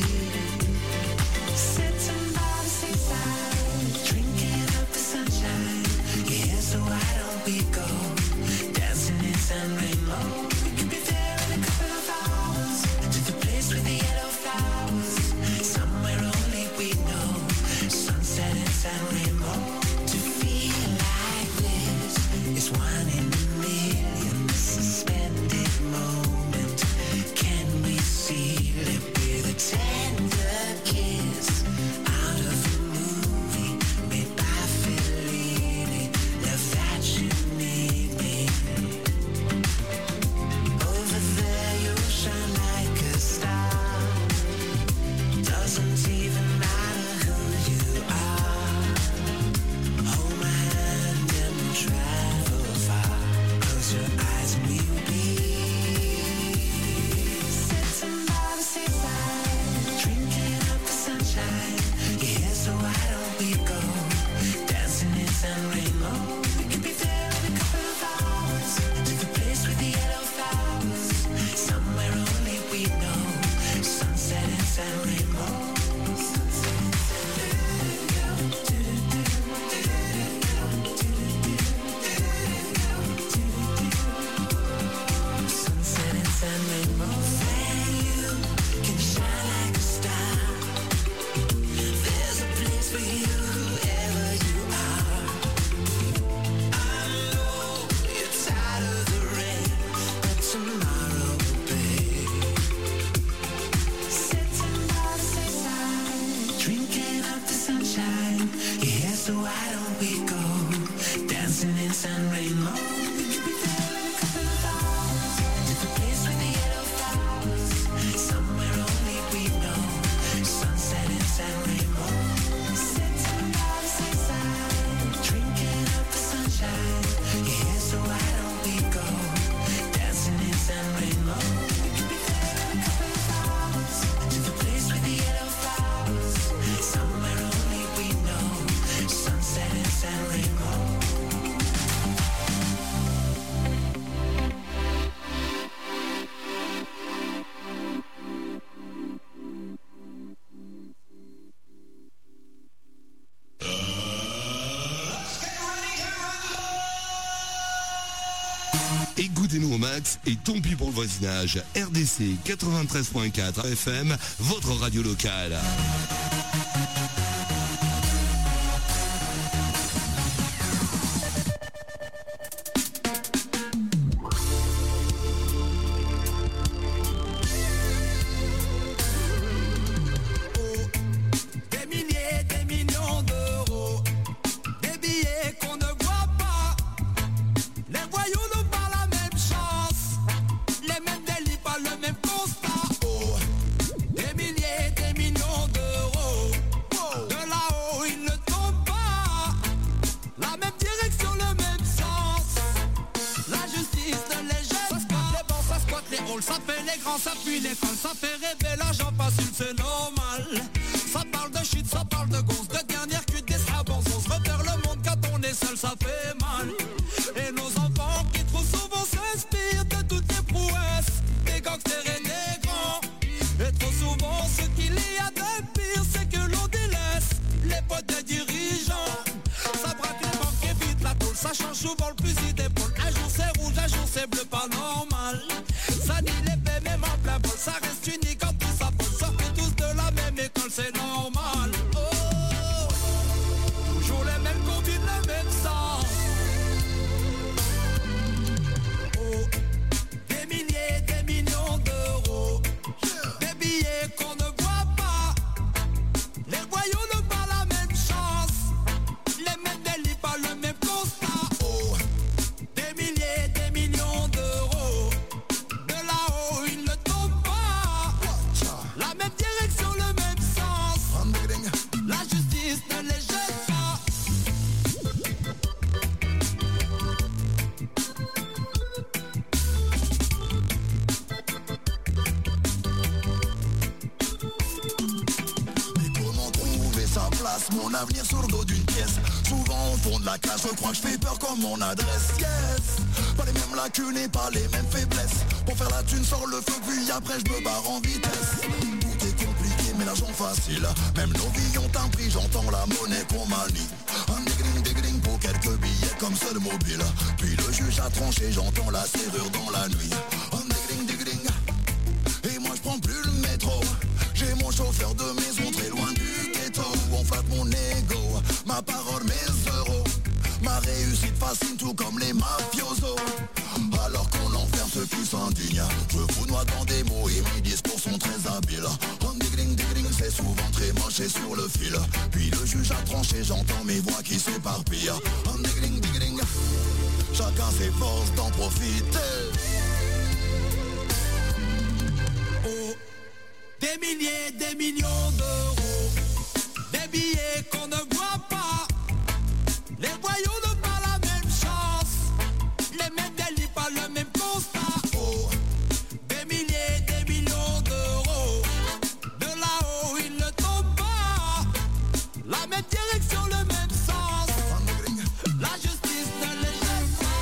sitting by the seaside, drinking up the sunshine. Yeah, so why don't we go dancing in Sanremo? We could be there in a couple of hours, to the place with the yellow flowers, somewhere only we know. Sunset in Sanremo. To feel like this is one in a million, a suspended moment. Can we seal it with a tender kiss out of a movie made by Fellini? Love that you need dancing in San Remo. We could be there in a couple of hours to the place with the yellow flowers, somewhere only we know. Sunset in San Remo. Sitting by the seaside, drinking up the sunshine. You're here, so why don't we go dancing in San Remo? We could be there in a couple of hours to the place with the yellow flowers, somewhere only we know. Sunset in San Remo. Écoutez-nous au max et tant pis pour le voisinage. RDC 93.4 FM, votre radio locale. Des milliers, des millions d'euros, des billets qu'on ne voit pas. Les voyous n'ont pas la même chance, les mêmes délits, pas le même constat. Oh, des milliers, des millions d'euros, de là-haut ils ne tombent pas. La même direction, le même sens, la justice ne les jette pas. Les bons, ça squatte les halls, ça fait les grands, ça fuit l'école, ça fait rêver, l'argent facile, c'est normal. Ça parle de chute, ça parle de gonze, de dernière cuite, des sabots. On se repère le monde quand on est seul, ça fait mal. Et nos enfants qui trop souvent s'inspirent de toutes les prouesses des gangsters et des grands. Et trop souvent, ce qu'il y a de pire, c'est que l'on délaisse les potes des dirigeants. Ça braque les banques et vite la tôle, ça change souvent le fusil d'épaule. Un jour c'est rouge, un jour c'est bleu, pas normal. Ça nie les paix, même en plein vol, ça reste unique quand tout ça peut. Sortez tous de la même école, c'est normal. Oh, toujours les mêmes combines, le même sang. Oh, des milliers, des millions d'euros, des billets qu'on ne voit pas. Les voyous n'ont pas la même chance, les mêmes délits, pas le même constat. Oh, des milliers, des millions d'euros, de là-haut ils ne tombent pas. La même direction, le même sens, la justice ne les jette pas. Mais comment trouver sa place, mon avenir sur le dos d'une pièce? Souvent au fond de la cage, je crois que je fais peur comme mon adresse. Yes, pas les mêmes lacunes et pas les mêmes faiblesses. Pour faire la thune, sors le feu, puis après je me barre en vitesse. Tout est compliqué, mais l'argent facile. Même nos vies ont un prix, j'entends la monnaie qu'on manie. Un dégling pour quelques billets comme seul mobile. Puis le juge a tranché, j'entends la serrure dans la nuit. Un dégling, et moi je prends plus le métro. J'ai mon chauffeur de maison très loin du ghetto. On flatte mon ego, ma parole, mes euros. Ma réussite fascine tout comme les mafiosos. Alors qu'on enferme ceux qui s'indignent, je vous noie dans des mots et mes discours sont très habiles. Ding, c'est souvent très moche et sur le fil. Puis le juge a tranché, j'entends mes voix qui s'éparpillent. Ding, chacun s'efforce d'en profiter. Oh, des milliers, des millions d'euros, des billets qu'on ne voit pas. Les voyous n'ont pas la même chance, les mêmes délits, pas le même constat. Oh, des milliers, des millions d'euros, de là-haut ils ne tombent pas. La même direction, le même sens, la justice ne les jette pas.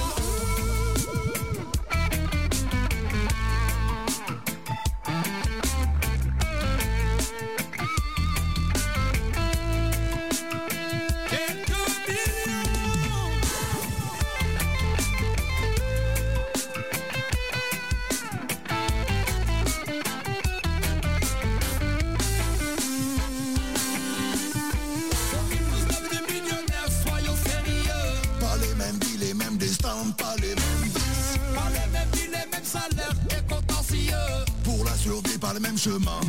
Pas les mêmes vices, pas les mêmes vies, les mêmes salaires et contentieux. Pour la survie, pas le même chemin.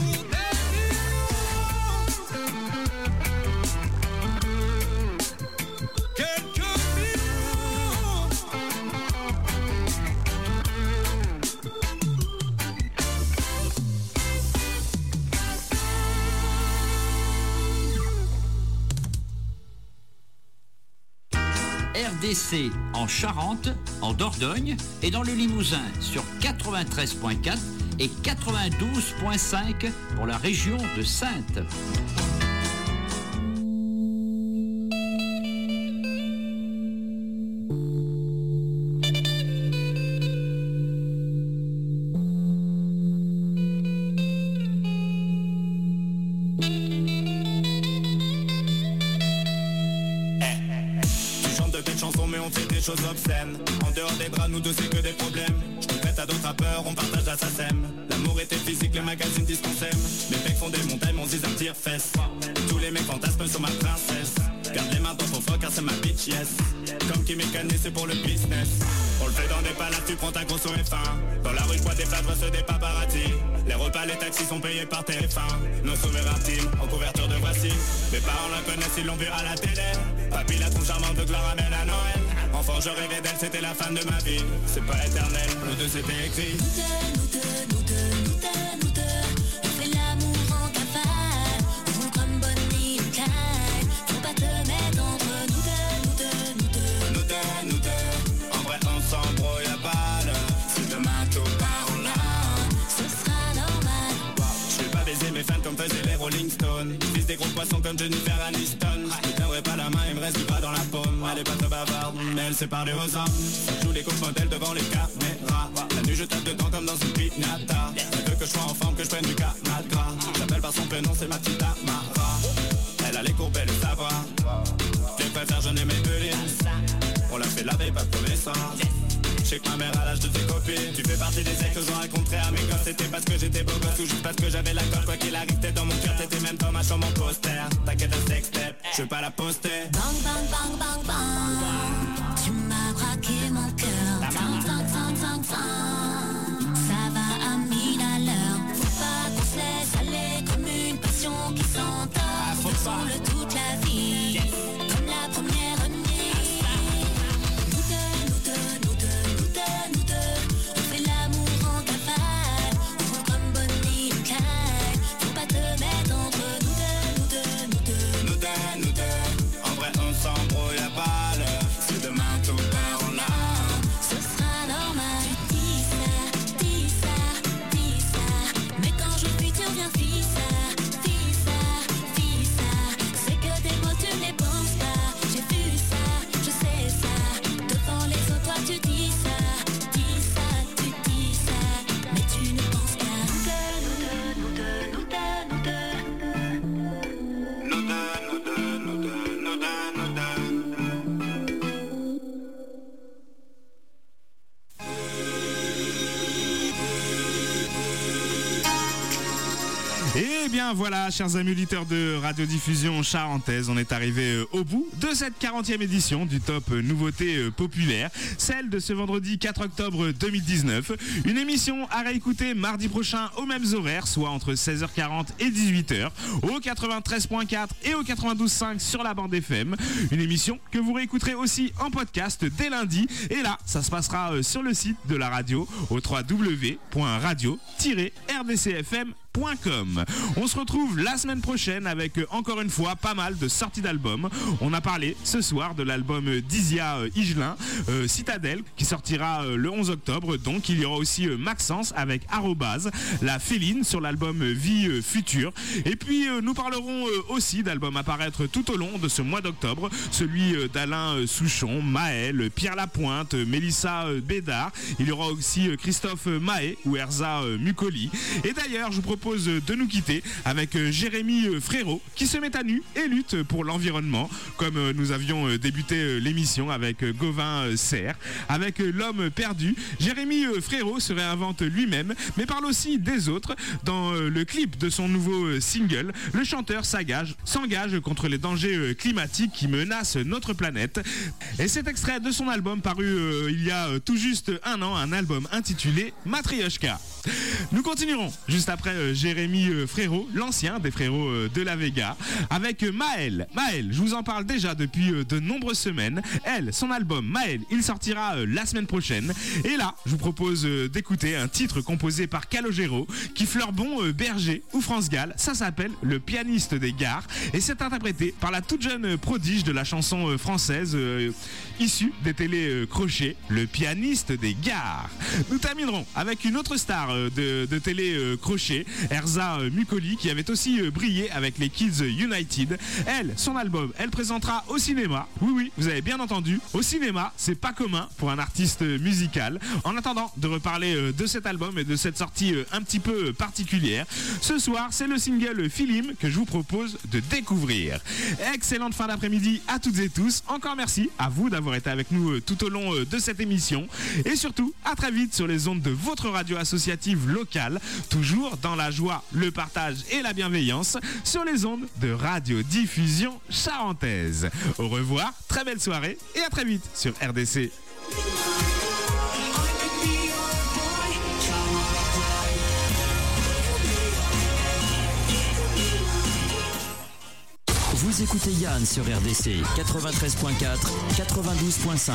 Quelques millions. RDC en Charente, en Dordogne et dans le Limousin sur 93.4 et 92.5 pour la région de Saintes. Choses obscènes. En dehors des draps, nous deux c'est que des problèmes. Je te prête à d'autres rappeurs, on partage la SACEM. L'amour était physique, les magazines disent qu'on s'aime. Mes mecs font des montagnes, mon zizan tire fesse. Tous les mecs fantasment sur ma princesse. Garde les mains dans ton froc car c'est ma bitch, yes. Comme qui mécanise, c'est pour le business. On le fait dans des palaces, tu prends ta grosse au F1. Dans la rue, je bois des plages, ceux des paparazzi. Les repas, les taxis sont payés par TF1. Nos souverains intimes, en couverture de Voici. Mes parents la connaissent, ils l'ont vu à la télé. Papy, la troupe charmante de Clara ramène à Noël. Enfant, je rêvais d'elle, c'était la femme de ma vie. C'est pas éternel, nous deux c'était écrit. Nous deux, on fait l'amour en cavale. On roule comme Bonnie et Clyde. Faut pas te mettre entre nous deux. En vrai, on s'embrouille à balle. Si demain tout part en larmes, ce sera normal. Je vais pas baiser mes fans comme faisaient les Rolling Stones. Je vise des gros poissons comme Jennifer Aniston. Je ne tiendrai pas la main, il me reste du bras dans la paume. Elle est pas très bavarde, mais elle sait parler aux hommes. Je joue les coups modèles devant les caméras. La nuit je tape dedans comme dans une piñata. Elle veut que je sois en forme, que je prenne du Canada. J'appelle par son prénom, c'est ma petite Amara. Elle a les courbes et le savoir. Je préfère, je n'ai mes pelines. On l'a fait laver, pas de connaissance. Je sais que ma mère a l'âge de tes copines. Tu fais partie des ex que j'en raconterai à mes gosses. C'était parce que j'étais beau gosse ou juste parce que j'avais la cote. Quoi qu'il arrive, t'es dans mon cœur, t'étais même dans ma chambre en poster. T'inquiète un sextape, je veux pas la poster. Bang bang bang bang bang. Tu m'as braqué mon cœur. Tang tang tang tang tang. Ça va à 1000 à l'heure. Faut pas qu'on se laisse aller comme une passion qui s'entend. Faisons-le toute la vie, comme la première nuit. Nous deux, on fait l'amour en cavale. On roule comme Bonnie et Clyde. Faut pas te mettre entre nous deux. En vrai, on s'embrouille à balle. Si demain tout part en larmes, ce sera normal. Tu dis ça. Mais quand je puis tu reviens, fille ça. C'est que des mots tu ne les penses pas. J'ai vu ça, je sais ça. Devant les autres, toi tu dis ça. Mais tu ne penses pas. Nous deux. Et bien voilà, chers amis auditeurs de radiodiffusion charentaise, on est arrivé au bout de cette 40e édition du Top Nouveauté Populaire, celle de ce vendredi 4 octobre 2019. Une émission à réécouter mardi prochain aux mêmes horaires, soit entre 16h40 et 18h, au 93.4 et au 92.5 sur la bande FM. Une émission que vous réécouterez aussi en podcast dès lundi. Et là, ça se passera sur le site de la radio au www.radio-rdcfm.com. On se retrouve la semaine prochaine avec encore une fois pas mal de sorties d'albums. On a parlé ce soir de l'album d'Isia Higelin, Citadelle, qui sortira le 11 octobre. Donc il y aura aussi Maxence avec Arrobase, la Féline sur l'album Vie Future. Et puis nous parlerons aussi d'albums à paraître tout au long de ce mois d'octobre, celui d'Alain Souchon, Maël, Pierre Lapointe, Mélissa Bédard. Il y aura aussi Christophe Mahé ou Erza Mucoli. Et d'ailleurs je vous propose de nous quitter avec Jérémy Frérot qui se met à nu et lutte pour l'environnement, comme nous avions débuté l'émission avec Gauvin Serre. Avec L'Homme Perdu, Jérémy Frérot se réinvente lui-même mais parle aussi des autres. Dans le clip de son nouveau single, le chanteur s'engage contre les dangers climatiques qui menacent notre planète. Et cet extrait de son album paru il y a tout juste un an, un album intitulé Matrioshka. Nous continuerons juste après Jérémy Frérot, l'ancien des frérots de la Vega, avec Maëlle. Maëlle, je vous en parle déjà depuis de nombreuses semaines. Elle, son album Maëlle, il sortira la semaine prochaine. Et là, je vous propose d'écouter un titre composé par Calogero, qui fleure bon Berger ou France Gall. Ça s'appelle Le pianiste des gares et c'est interprété par la toute jeune prodige de la chanson française issue des télé crochets, Le pianiste des gares. Nous terminerons avec une autre star de télé crochet, Erza Mukoli, qui avait aussi brillé avec les Kids United. Elle, son album, elle présentera au cinéma. Oui, vous avez bien entendu, au cinéma, c'est pas commun pour un artiste musical. En attendant de reparler de cet album et de cette sortie un petit peu particulière, ce soir, c'est le single Filim que je vous propose de découvrir. Excellente fin d'après-midi à toutes et tous. Encore merci à vous d'avoir été avec nous tout au long de cette émission. Et surtout, à très vite sur les ondes de votre radio associative locale, toujours dans la joie, le partage et la bienveillance, sur les ondes de radiodiffusion charentaise. Au revoir, très belle soirée et à très vite sur RDC. Vous écoutez Yann sur RDC 93.4, 92.5.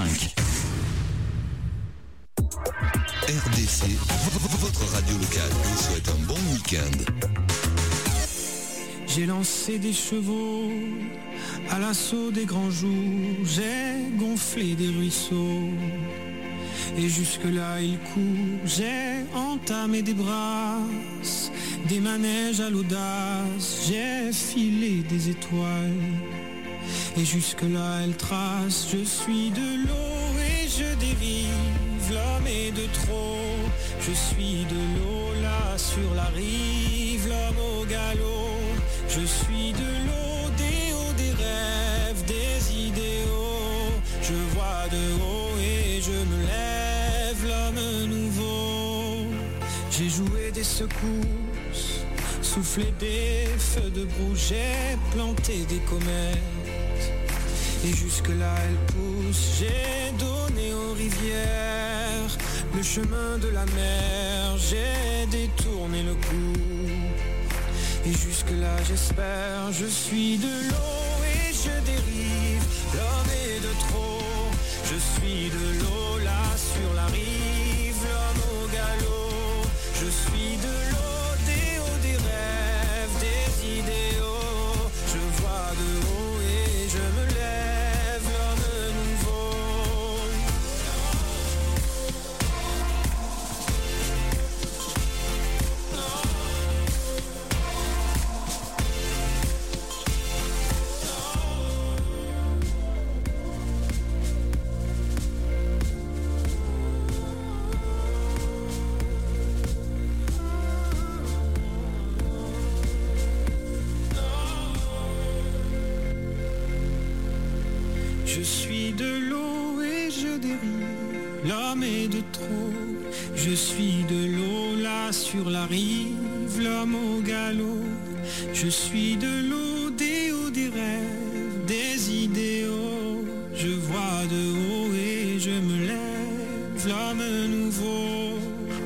RDC, votre radio locale vous souhaite un bon week-end. J'ai lancé des chevaux à l'assaut des grands jours, j'ai gonflé des ruisseaux et jusque-là il court. J'ai entamé des brasses, des manèges à l'audace, j'ai filé des étoiles et jusque-là elle trace. Je suis de l'eau et je dérive, l'homme est de trop. Je suis de l'eau là sur la rive, l'homme au galop. Je suis de l'eau, des hauts, des rêves, des idéaux. Je vois de haut et je me lève, l'homme nouveau. J'ai joué des secousses, soufflé des feux de broue, j'ai planté des comètes et jusque-là elles poussent. J'ai donné aux rivières le chemin de la mer, j'ai détourné le cou et jusque-là j'espère. Je suis de l'eau et je dérive, l'homme est de trop. Je suis de l'eau là sur la rive, l'homme au galop. Je suis de l'eau, des hauts, des rêves, des idéaux. Je vois de haut et je me lève, l'homme nouveau. Je suis de l'eau et je dérive, l'homme est de trop. Je suis de l'eau là sur la rive, l'homme au galop. Je suis de l'eau, des hauts, des rêves, des idéaux. Je vois de haut et je me lève, l'homme nouveau.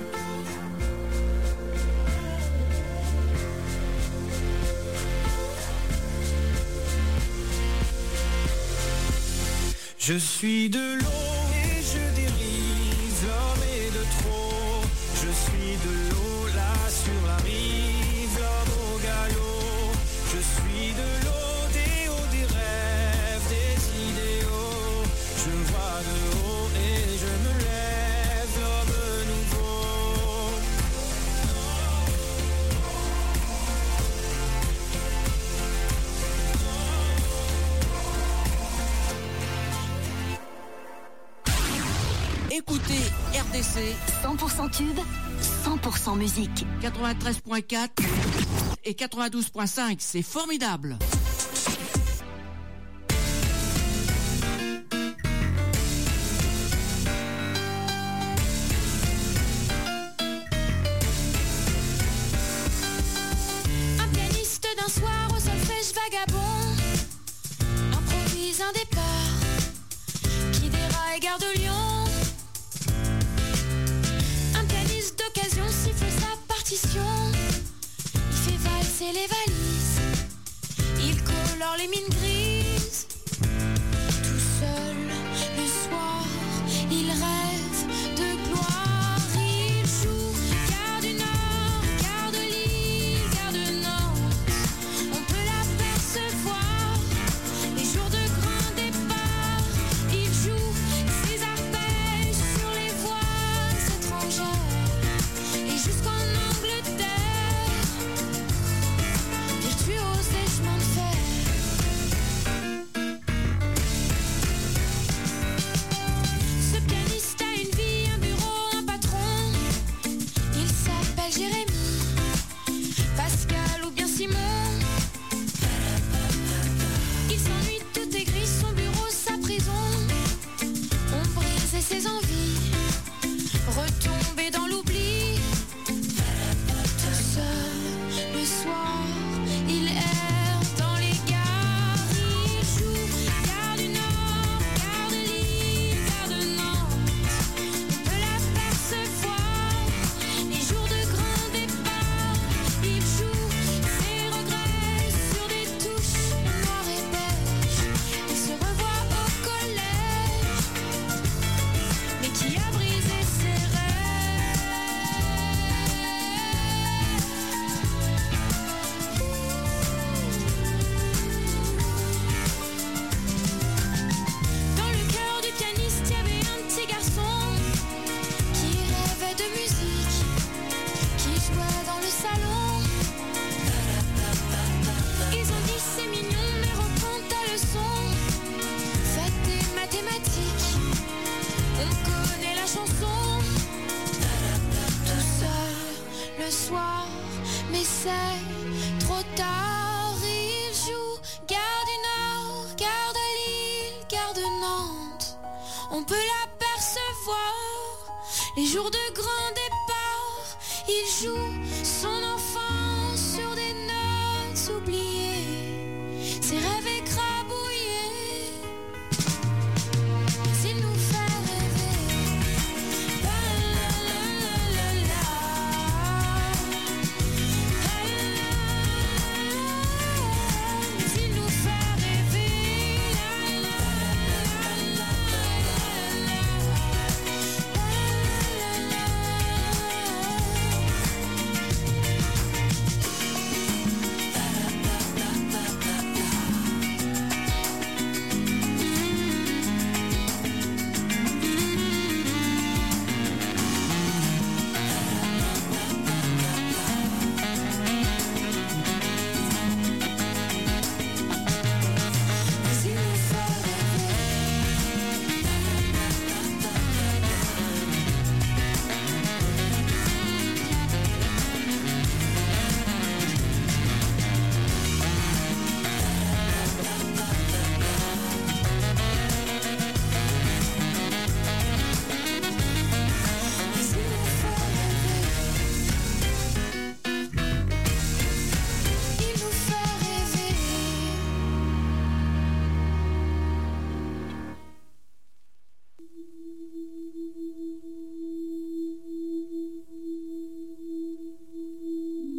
Je suis de l'eau et je dérive, l'homme est de trop. Je suis de l'eau là sur la rive, l'homme au galop. Je suis de l'eau, des hauts, des rêves, des idéaux. Je vois de haut et je me lève, l'homme nouveau. Écoutez RDC 100% tube, 100% musique. 93.4 et 92.5, c'est formidable. Un pianiste d'un soir au solfège vagabond improvise un départ qui déraille gare de Lyon. Un pianiste d'occasion siffle partitions. Il fait valser les valises. Il colore les mines grises. Tout seul, le soir, il rêve de gloire. Il joue gare du Nord, gare de Lille, gare de Nantes. On peut l'apercevoir les jours de grand départ. Il joue ses arpèges sur les voies étrangères et jusqu'en Angleterre, virtuose des chemins de fer. Ce pianiste a une vie, un bureau, un patron. Il s'appelle Jérémy, Pascal ou bien Simon. Il s'ennuie, tout est gris, son bureau, sa prison. On brisait ses envies, retomber dans l'oubli. Tout seul, le soir, il erre dans les gares. Il joue gare du Nord, gare de Lille, gare de Nantes. On peut l'apercevoir les jours de grand départ. Il joue ses regrets sur des touches noires et beiges. Il se revoit au collège, mais qui a brisé ses Dans le cœur du pianiste, il y avait un petit garçon qui rêvait de musique, qui jouait dans le salon. Ils ont dit c'est mignon, mais reprends ta leçon. Faites des mathématiques, on connaît la chanson. Tout seul le soir, mais c'est trop tard. Il joue gare du Nord, gare de Lille, gare de Nantes. On peut l'apercevoir les jours de grand départ. Il joue